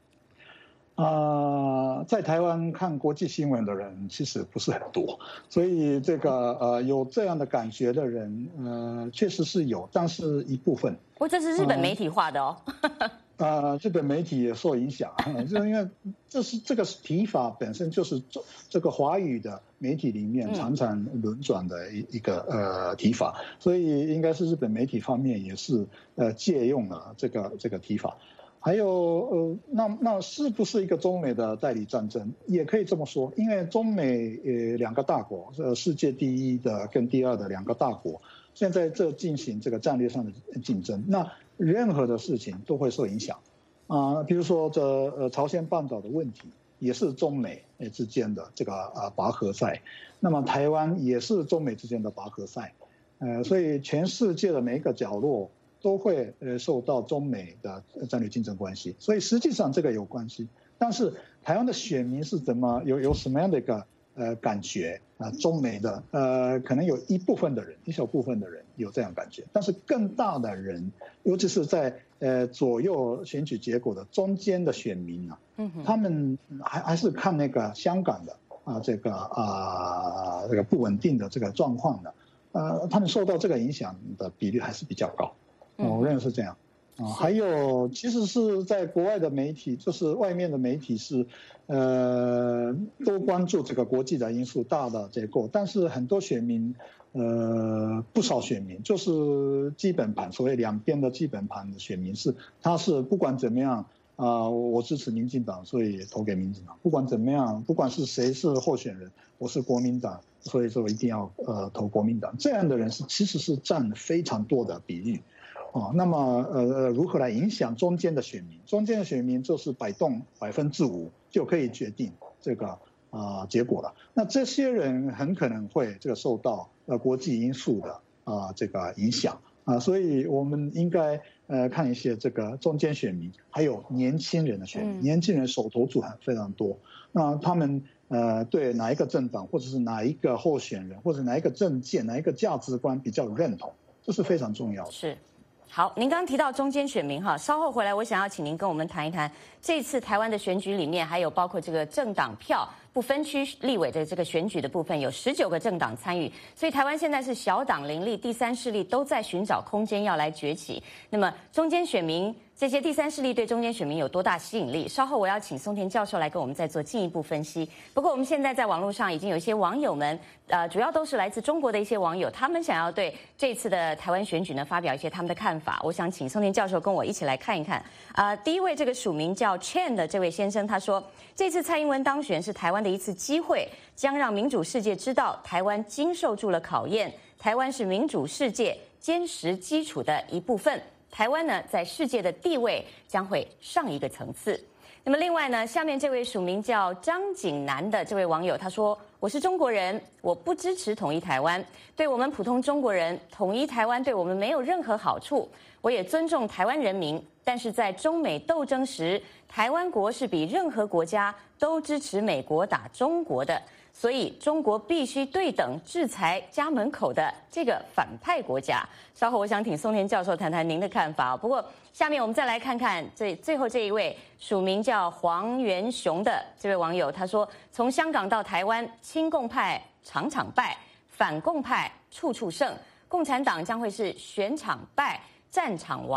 呃，在台湾看国际新闻的人其实不是很多，所以这个呃有这样的感觉的人，呃，确实是有，但是一部分。 不过这是日本媒体画的哦。 呃，日本媒体也受影响，就因为这是这个提法本身就是这个华语的媒体里面常常轮转的一一个呃提法，所以应该是日本媒体方面也是呃借用了这个这个提法。还有呃，那那是不是一个中美的代理战争？也可以这么说，因为中美呃两个大国，呃世界第一的跟第二的两个大国，现在这进行这个战略上的竞争，那任何的事情都会受影响啊、呃。比如说这呃朝鲜半岛的问题，也是中美之间的这个啊拔河赛，那么台湾也是中美之间的拔河赛，呃，所以全世界的每一个角落都会呃受到中美的战略竞争关系，所以实际上这个有关系。但是台湾的选民是怎么有有什么样的一个呃感觉啊？中美的呃可能有一部分的人，一小部分的人有这样感觉，但是更大的人，尤其是在呃左右选举结果的中间的选民啊，嗯，他们还还是看那个香港的啊这个啊这个不稳定的这个状况的，呃，他们受到这个影响的比例还是比较高。我认为是这样啊，还有其实是在国外的媒体，就是外面的媒体是，呃，都关注这个国际的因素大的结构，但是很多选民，呃，不少选民就是基本盘，所谓两边的基本盘的选民是，他是不管怎么样啊、呃，我支持民进党，所以投给民进党；不管怎么样，不管是谁是候选人，我是国民党，所以说一定要呃投国民党。这样的人是其实是占非常多的比例。哦，那么呃如何来影响中间的选民？中间的选民就是摆动百分之五就可以决定这个啊、呃、结果了。那这些人很可能会这个受到呃国际因素的啊、呃、这个影响啊、呃，所以我们应该呃看一些这个中间选民，还有年轻人的选民。嗯、年轻人手头足很非常多，那他们呃对哪一个政党或者是哪一个候选人或者哪一个政见、哪一个价值观比较认同，这是非常重要的。 是。好，您刚刚提到中间选民哈，稍后回来我想要请您跟我们谈一谈这次台湾的选举里面，还有包括这个政党票不分区立委的这个选举的部分，有十九个政党参与，所以台湾现在是小党林立，第三势力都在寻找空间要来崛起。那么中间选民这些第三势力对中间选民有多大吸引力？稍后我要请松田教授来跟我们再做进一步分析。不过我们现在在网络上已经有一些网友们，呃，主要都是来自中国的一些网友，他们想要对这次的台湾选举呢发表一些他们的看法。我想请松田教授跟我一起来看一看。啊、呃，第一位这个署名叫 Chen 的这位先生，他说，这次蔡英文当选是台湾的一次机会，将让民主世界知道台湾经受住了考验，台湾是民主世界坚实基础的一部分。台湾呢，在世界的地位将会上一个层次。那么另外呢，下面这位署名叫张景南的这位网友，他说：“我是中国人，我不支持统一台湾。对我们普通中国人，统一台湾对我们没有任何好处。我也尊重台湾人民，但是在中美斗争时，台湾国是比任何国家都支持美国打中国的。”所以中国必须对等制裁家门口的这个反派国家。稍后我想请松田教授谈谈您的看法。不过下面我们再来看看这最后这一位署名叫黄元雄的这位网友，他说：从香港到台湾，亲共派场场败，反共派处处胜，共产党将会是选场败战场亡。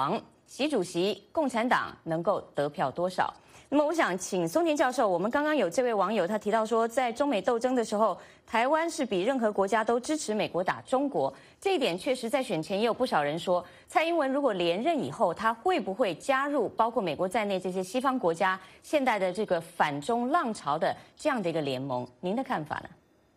习主席、共产党能够得票多少？那么，我想请松田教授，我们刚刚有这位网友他提到说，在中美斗争的时候，台湾是比任何国家都支持美国打中国，这一点确实在选前也有不少人说，蔡英文如果连任以后，他会不会加入包括美国在内这些西方国家现代的这个反中浪潮的这样的一个联盟？您的看法呢？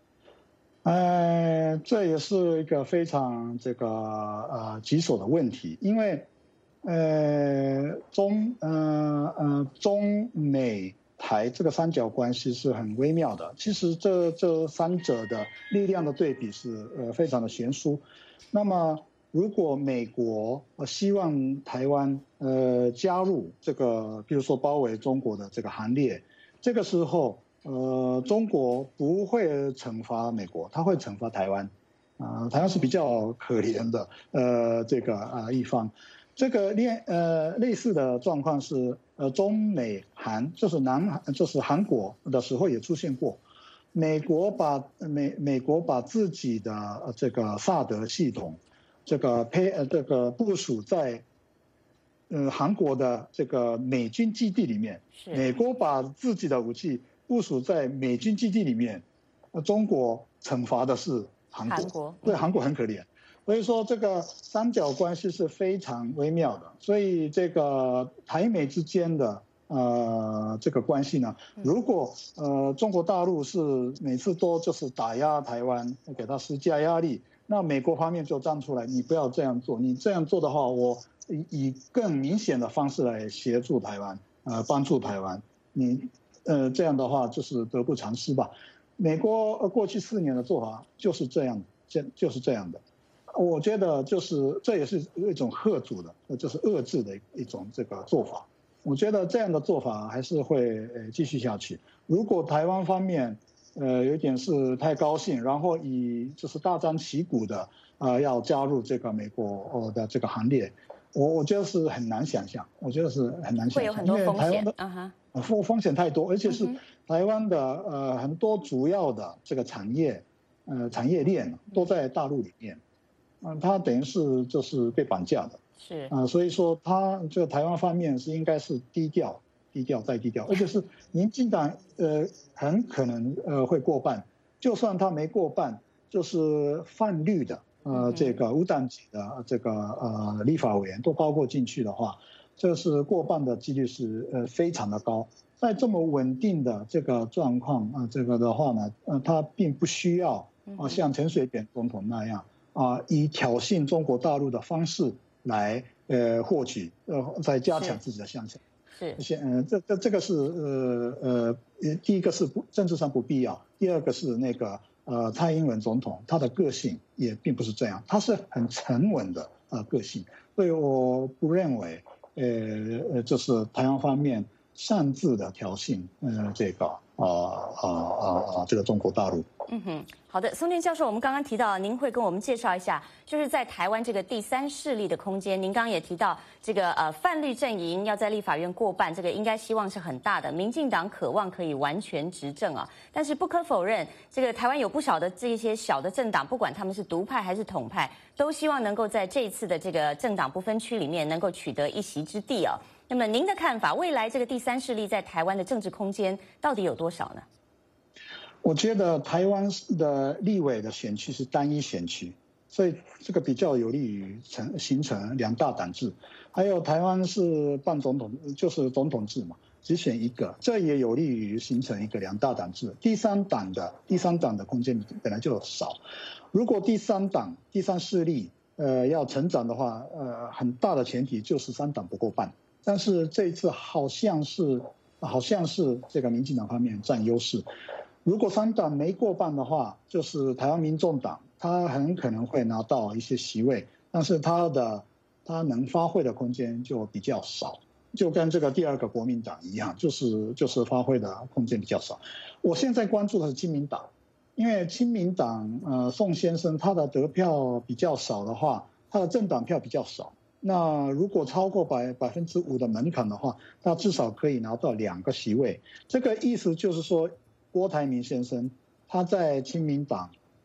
呃，这也是一个非常这个呃棘手的问题，因为呃中呃呃中美台这个三角关系是很微妙的。其实这这三者的力量的对比是呃非常的悬殊。那么如果美国希望台湾呃加入这个，比如说包围中国的这个行列，这个时候。呃，中国不会惩罚美国，他会惩罚台湾，啊、呃，台湾是比较可怜的，呃，这个啊、呃、一方，这个类呃类似的状况是，呃，中美韩就是南韩就是韩国的时候也出现过，美国把美美国把自己的这个萨德系统，这个配呃这个部署在。呃，韩国的这个美军基地里面，美国把自己的武器部署在美军基地里面，呃，中国惩罚的是韩国，韩国对韩国很可怜，所以说这个三角关系是非常微妙的，所以这个台美之间的呃这个关系呢，如果呃中国大陆是每次都就是打压台湾，给他施加压力，那美国方面就站出来，你不要这样做，你这样做的话，我。以更明显的方式来协助台湾，呃，帮助台湾，你，呃，这样的话就是得不偿失吧。美国过去四年的做法就是这样，这就是这样的。我觉得就是这也是一种吓阻的，就是遏制的一种这个做法。我觉得这样的做法还是会继续下去。如果台湾方面，呃，有点是太高兴，然后以就是大张旗鼓的啊、呃、要加入这个美国的这个行列。我我觉得是很难想象，我觉得是很难想象， 会有很多风险，因为台湾的啊哈，风风险太多，而且是台湾的呃很多主要的这个产业，呃产业链都在大陆里面，嗯、呃，它等于是就是被绑架的， 是啊、呃，所以说它这个台湾方面是应该是低调、低调再低调，而且是民进党呃很可能呃会过半，就算他没过半，就是泛绿的。呃，这个无党籍的这个呃立法委员都包括进去的话，这是过半的几率是呃非常的高。在这么稳定的这个状况啊、呃，这个的话呢，呃，他并不需要啊、呃、像陈水扁总统那样啊、呃、以挑衅中国大陆的方式来呃获取呃再加强自己的象征。 是， 先呃这这这个是呃呃第一个是不政治上不必要，第二个是那个。呃，蔡英文总统他的个性也并不是这样，他是很沉稳的呃个性，所以我不认为，呃呃，就是台湾方面擅自的挑衅，呃，这个啊啊啊啊这个中国大陆。 嗯哼，好的，松田教授，我们刚刚提到，您会跟我们介绍一下，就是在台湾这个第三势力的空间，您刚刚也提到，这个呃泛绿阵营要在立法院过半，这个应该希望是很大的，民进党渴望可以完全执政啊，但是不可否认，这个台湾有不少的这些小的政党，不管他们是独派还是统派，都希望能够在这一次的这个政党不分区里面能够取得一席之地啊。那么您的看法，未来这个第三势力在台湾的政治空间到底有多少呢？ 我觉得台湾的立委的选区是单一选区，所以这个比较有利于成形成两大党制。还有台湾是半总统，就是总统制嘛，只选一个，这也有利于形成一个两大党制。第三党的第三党的空间本来就少，如果第三党第三势力呃要成长的话，呃很大的前提就是三党不过半。但是这一次好像是好像是这个民进党方面占优势。如果三党没过半的话，就是台湾民众党，他很可能会拿到一些席位，但是他的他能发挥的空间就比较少，就跟这个第二个国民党一样，就是就是发挥的空间比较少。我现在关注的是亲民党，因为亲民党呃宋先生他的得票比较少的话，他的政党票比较少。那如果超过百百分之五的门槛的话，他至少可以拿到两个席位。这个意思就是说，郭台铭先生他在亲民党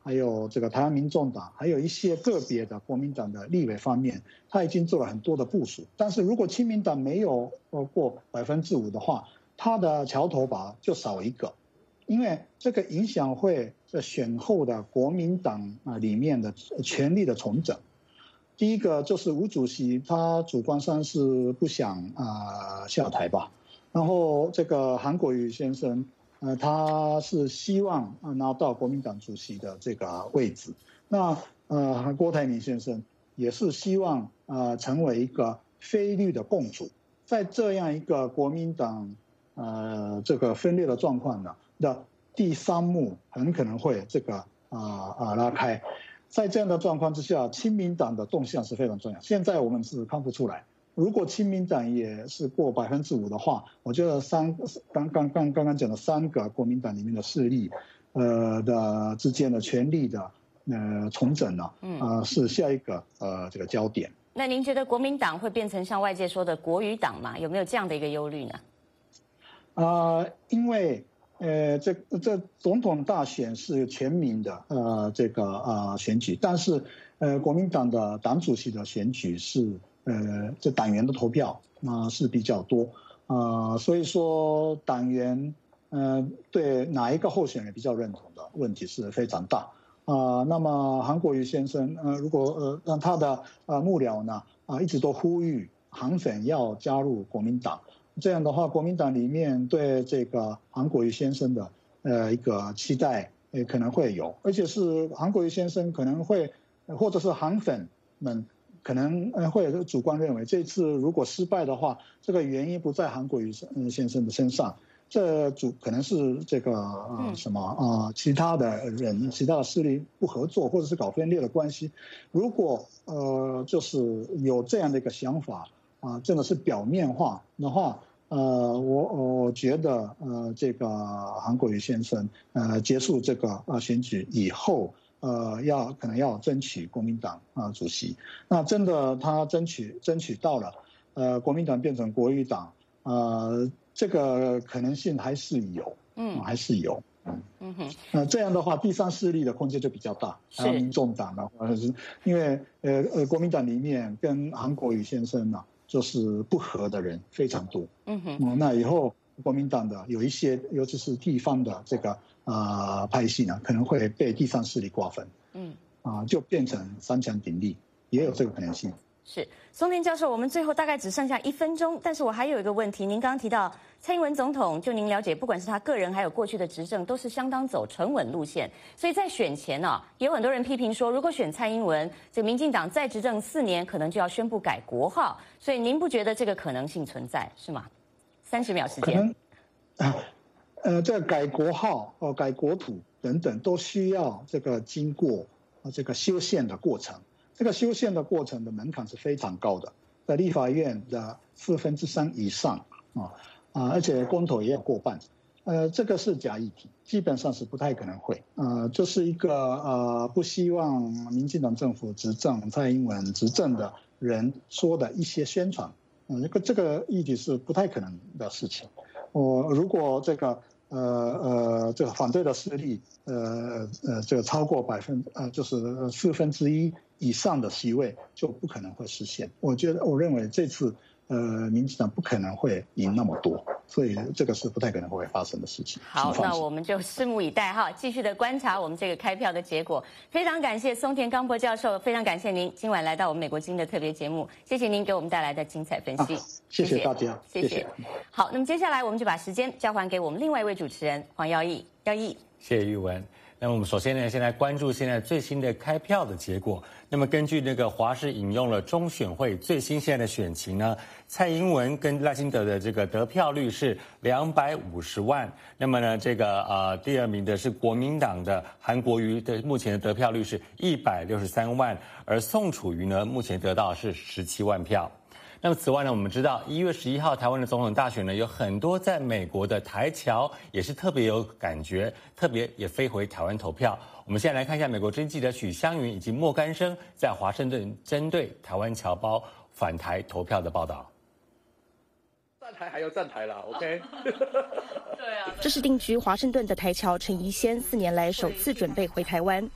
还有这个台湾民众党，还有一些个别的国民党的立委方面，他已经做了很多的部署。但是如果亲民党没有过百分之五的话，他的桥头堡就少一个，因为这个影响会在选后的国民党啊里面的权力的重整。第一个就是吴主席，他主观上是不想啊、呃、下台吧，然后这个韩国瑜先生，呃，他是希望啊拿到国民党主席的这个位置。那呃郭台铭先生也是希望啊、呃、成为一个非绿的共主，在这样一个国民党呃这个分裂的状况呢的第三幕很可能会这个啊啊、呃、拉开。在这样的状况之下，亲民党的动向是非常重要。现在我们是看不出来，如果亲民党也是过百分之五的话，我觉得三刚刚刚刚刚讲的三个国民党里面的势力，呃的之间的权力的呃重整呢，啊、呃、是下一个呃这个焦点。 那您觉得国民党会变成像外界说的国语党吗？有没有这样的一个忧虑呢？ 啊、呃，因为。呃，这这总统大选是全民的呃这个呃选举，但是呃国民党的党主席的选举是呃这党员的投票啊、呃、是比较多啊、呃，所以说党员呃对哪一个候选人比较认同的问题是非常大啊、呃。那么韩国瑜先生呃如果呃让他的呃幕僚呢啊、呃、一直都呼吁韩粉要加入国民党。这样的话，国民党里面对这个韩国瑜先生的呃一个期待，呃可能会有，而且是韩国瑜先生可能会，或者是韩粉们可能会主观认为，这次如果失败的话，这个原因不在韩国瑜先生的身上，这主可能是这个呃什么啊、呃、其他的人、其他的势力不合作，或者是搞分裂的关系。如果呃就是有这样的一个想法。啊，真的是表面化的话，呃，我我觉得，呃，这个韩国瑜先生，呃，结束这个呃选举以后，呃，要可能要争取国民党啊、呃、主席。那真的他争取争取到了，呃，国民党变成国语党，呃，这个可能性还是有，嗯，还是有。嗯嗯哼，那、呃、这样的话，第三势力的空间就比较大。还有民众党的话，是因为呃呃，国民党里面跟韩国瑜先生呢、啊。就是不合的人非常多，嗯哼，嗯，那以后国民党的有一些，尤其是地方的这个啊、呃、派系呢，可能会被第三势力瓜分，嗯，啊、呃，就变成三强鼎立，也有这个可能性。 是松田教授，我们最后大概只剩下一分钟，但是我还有一个问题，您刚刚提到蔡英文总统，就您了解，不管是他个人还有过去的执政，都是相当走沉稳路线，所以在选前呢、啊，也有很多人批评说，如果选蔡英文，这个民进党再执政四年，可能就要宣布改国号，所以您不觉得这个可能性存在是吗？三十秒时间。 啊，呃，这个改国号、哦、改国土等等，都需要这个经过这个修宪的过程。这个修宪的过程的门槛是非常高的，在立法院的四分之三以上啊啊，而且公投也要过半，呃，这个是假议题，基本上是不太可能会。呃，这是一个呃不希望民进党政府执政、蔡英文执政的人说的一些宣传，嗯、呃，这个这个议题是不太可能的事情。我、呃、如果这个。呃呃，这个反对的势力，呃呃，这个超过百分呃，就是四分之一以上的席位，就不可能会实现。我觉得，我认为这次呃，民进党不可能会赢那么多，所以这个是不太可能会发生的事情。 好，那我们就拭目以待哈，继续的观察我们这个开票的结果。非常感谢松田刚博教授，非常感谢您今晚来到我们美国之音的特别节目，谢谢您给我们带来的精彩分析。啊、 谢谢大家， 谢谢。谢谢好，那么接下来我们就把时间交还给我们另外一位主持人黄耀义。耀义， 谢谢玉文。那么我们首先呢，先来关注现在最新的开票的结果。那么根据那个华视引用了中选会最新现在的选情呢，蔡英文跟赖清德的这个得票率是两百五十万。那么呢，这个呃第二名的是国民党的韩国瑜的，目前的得票率是一百六十三万，而宋楚瑜呢，目前得到是十七万票。那么此外呢，我们知道一月十一号台湾的总统大选呢，有很多在美国的台侨也是特别有感觉，特别也飞回台湾投票。我们现在来看一下美国之音记者许湘云以及莫干生在华盛顿针对台湾侨胞返台投票的报道。 站台还要站台啦 ，OK 对啊。这是定居华盛顿的台侨陈怡仙，四年来首次准备回台湾。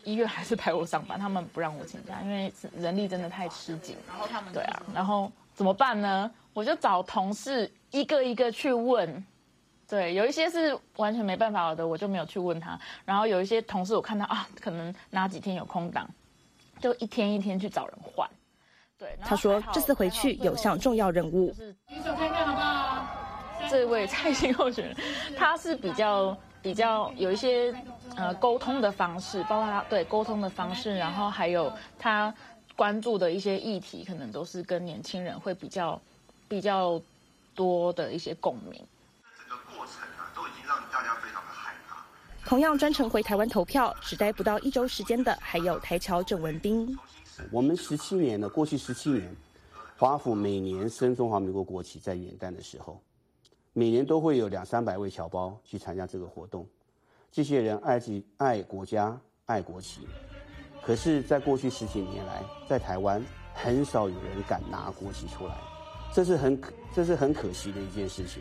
医院还是派我上班，他们不让我请假，因为人力真的太吃紧。然后他们对啊，然后怎么办呢？我就找同事一个一个去问。对，有一些是完全没办法的，我就没有去问他。然后有一些同事我看到啊，可能哪几天有空档，就一天一天去找人换。对， 他说这次回去有项重要任务。 举手看看好不好？这位蔡姓候选人，他是比较。比较有一些呃沟通的方式，包括他对沟通的方式，然后还有他关注的一些议题，可能都是跟年轻人会比较比较多的一些共鸣。 整个过程啊，都已经让大家非常的害怕。 同样专程回台湾投票，只待不到一周时间的，还有台侨郑文彬。 我们十七年了，过去十七年，华府每年升中华民国国旗在元旦的时候。每年都会有两三百位侨胞去参加这个活动，这些人爱自爱国家、爱国旗。可是，在过去十几年来，在台湾很少有人敢拿国旗出来，这是很这是很可惜的一件事情。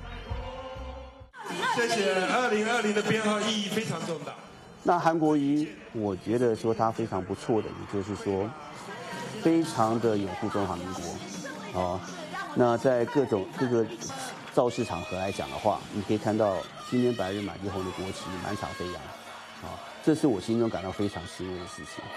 谢谢，二零二零的编号意义非常重大。 那韩国瑜，我觉得说他非常不错的，也就是说，非常的拥护中华民国，哦，那在各种各个。造势场合来讲的话，你可以看到今天白日满地红的国旗满场飞扬，啊，这是我心中感到非常欣慰的事情。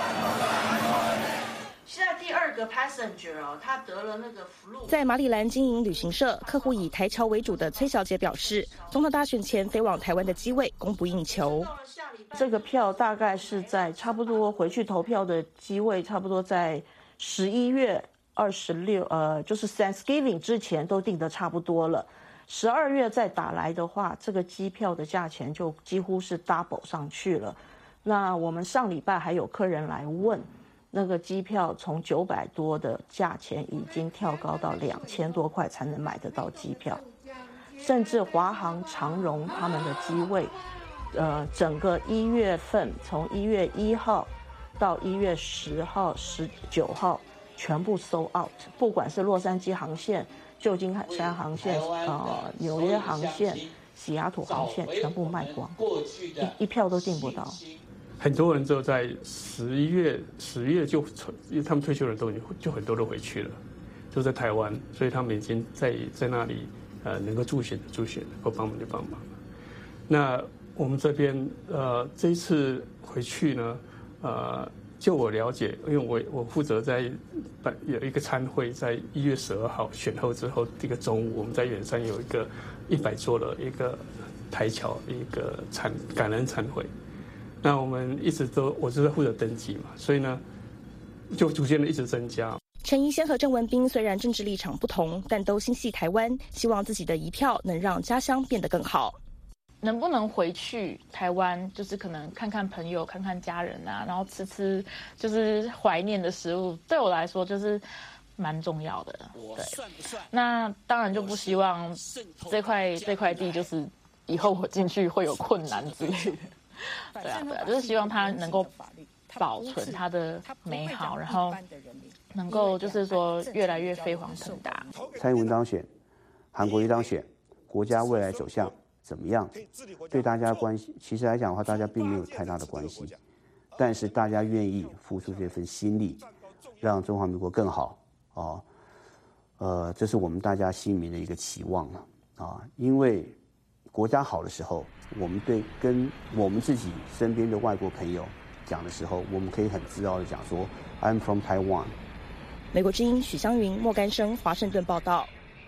现在第二个 passenger 哦，他得了那个 flu。 在马里兰经营旅行社，客户以台侨为主的崔小姐表示，总统大选前飞往台湾的机位供不应求。 这个票大概是在差不多回去投票的机位，差不多在十一月。二十六，呃，就是 Thanksgiving 之前都订得差不多了。十二月再打来的话，这个机票的价钱就几乎是 double 上去了。那我们上礼拜还有客人来问，那个机票从九百多的价钱已经跳高到两千多块才能买得到机票，甚至华航、长荣他们的机位，呃，整个一月份从一月一号到一月十号、十九号。全部 sold out， 不管是洛杉矶航线、旧金山航线、呃纽约航线、西雅图航线，全部卖光，一一票都订不到。 很多人就在十一月、十月就，因为他们退休人都就很多都回去了，就在台湾，所以他们已经在在那里呃能够助选的助选，能够帮忙就帮忙。那我们这边呃这一次回去呢，呃。就我了解，因为我我负责在办有一个餐会，在一月十二号选后之后，这个中午我们在圆山有一个一百桌的一个台侨一个餐感恩餐会。那我们一直都我是在负责登记嘛，所以呢，就逐渐的一直增加。 陈怡先和郑文彬虽然政治立场不同，但都心系台湾，希望自己的一票能让家乡变得更好。 能不能回去台湾，就是可能看看朋友、看看家人啊，然后吃吃就是怀念的食物，对我来说就是蛮重要的。对，那当然就不希望这块这块地就是以后我进去会有困难之类的。对啊，对啊，就是希望它能够保存它的美好，然后能够就是说越来越飞黄腾达。 蔡英文当选，韩国瑜当选，国家未来走向怎么样？对大家的关系，其实来讲的话，大家并没有太大的关系，但是大家愿意付出这份心力，让中华民国更好啊、哦，呃，这是我们大家心里面的一个期望了啊。因为国家好的时候，我们对跟我们自己身边的外国朋友讲的时候，我们可以很自傲的讲说 ，I'm from Taiwan。 美国之音许湘云、莫干生，华盛顿报道。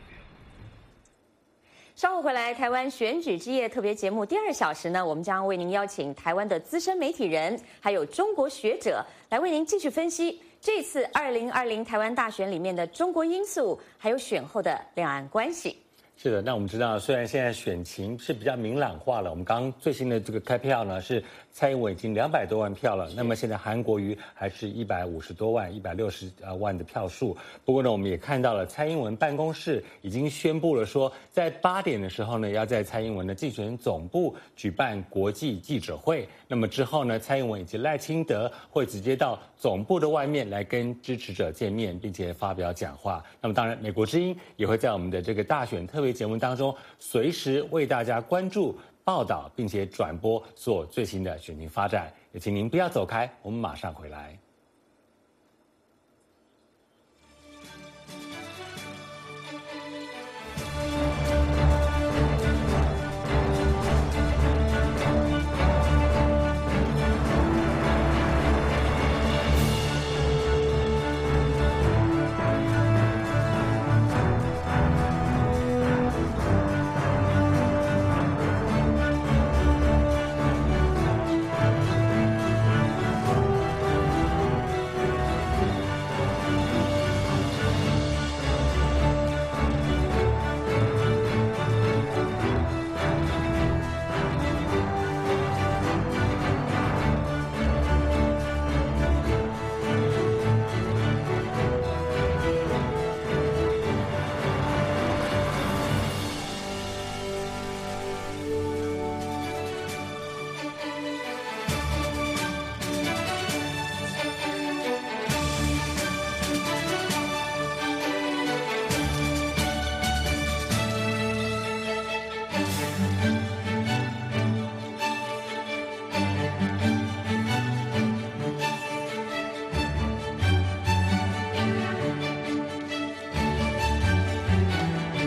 稍后回来，台湾选举之夜特别节目第二小时呢，我们将为您邀请台湾的资深媒体人，还有中国学者来为您继续分析这次二零二零台湾大选里面的中国因素，还有选后的两岸关系。 是的，那我们知道，虽然现在选情是比较明朗化了，我们刚刚最新的这个开票呢是蔡英文已经两百多万票了，那么现在韩国瑜还是一百五十多万、一百六十万的票数。不过呢，我们也看到了蔡英文办公室已经宣布了说，在八点的时候呢，要在蔡英文的竞选总部举办国际记者会。那么之后呢，蔡英文以及赖清德会直接到总部的外面来跟支持者见面，并且发表讲话。那么当然，美国之音也会在我们的这个大选特别节目当中，随时为大家关注、报道，并且转播所有最新的选情发展。 也请您不要走开，我们马上回来。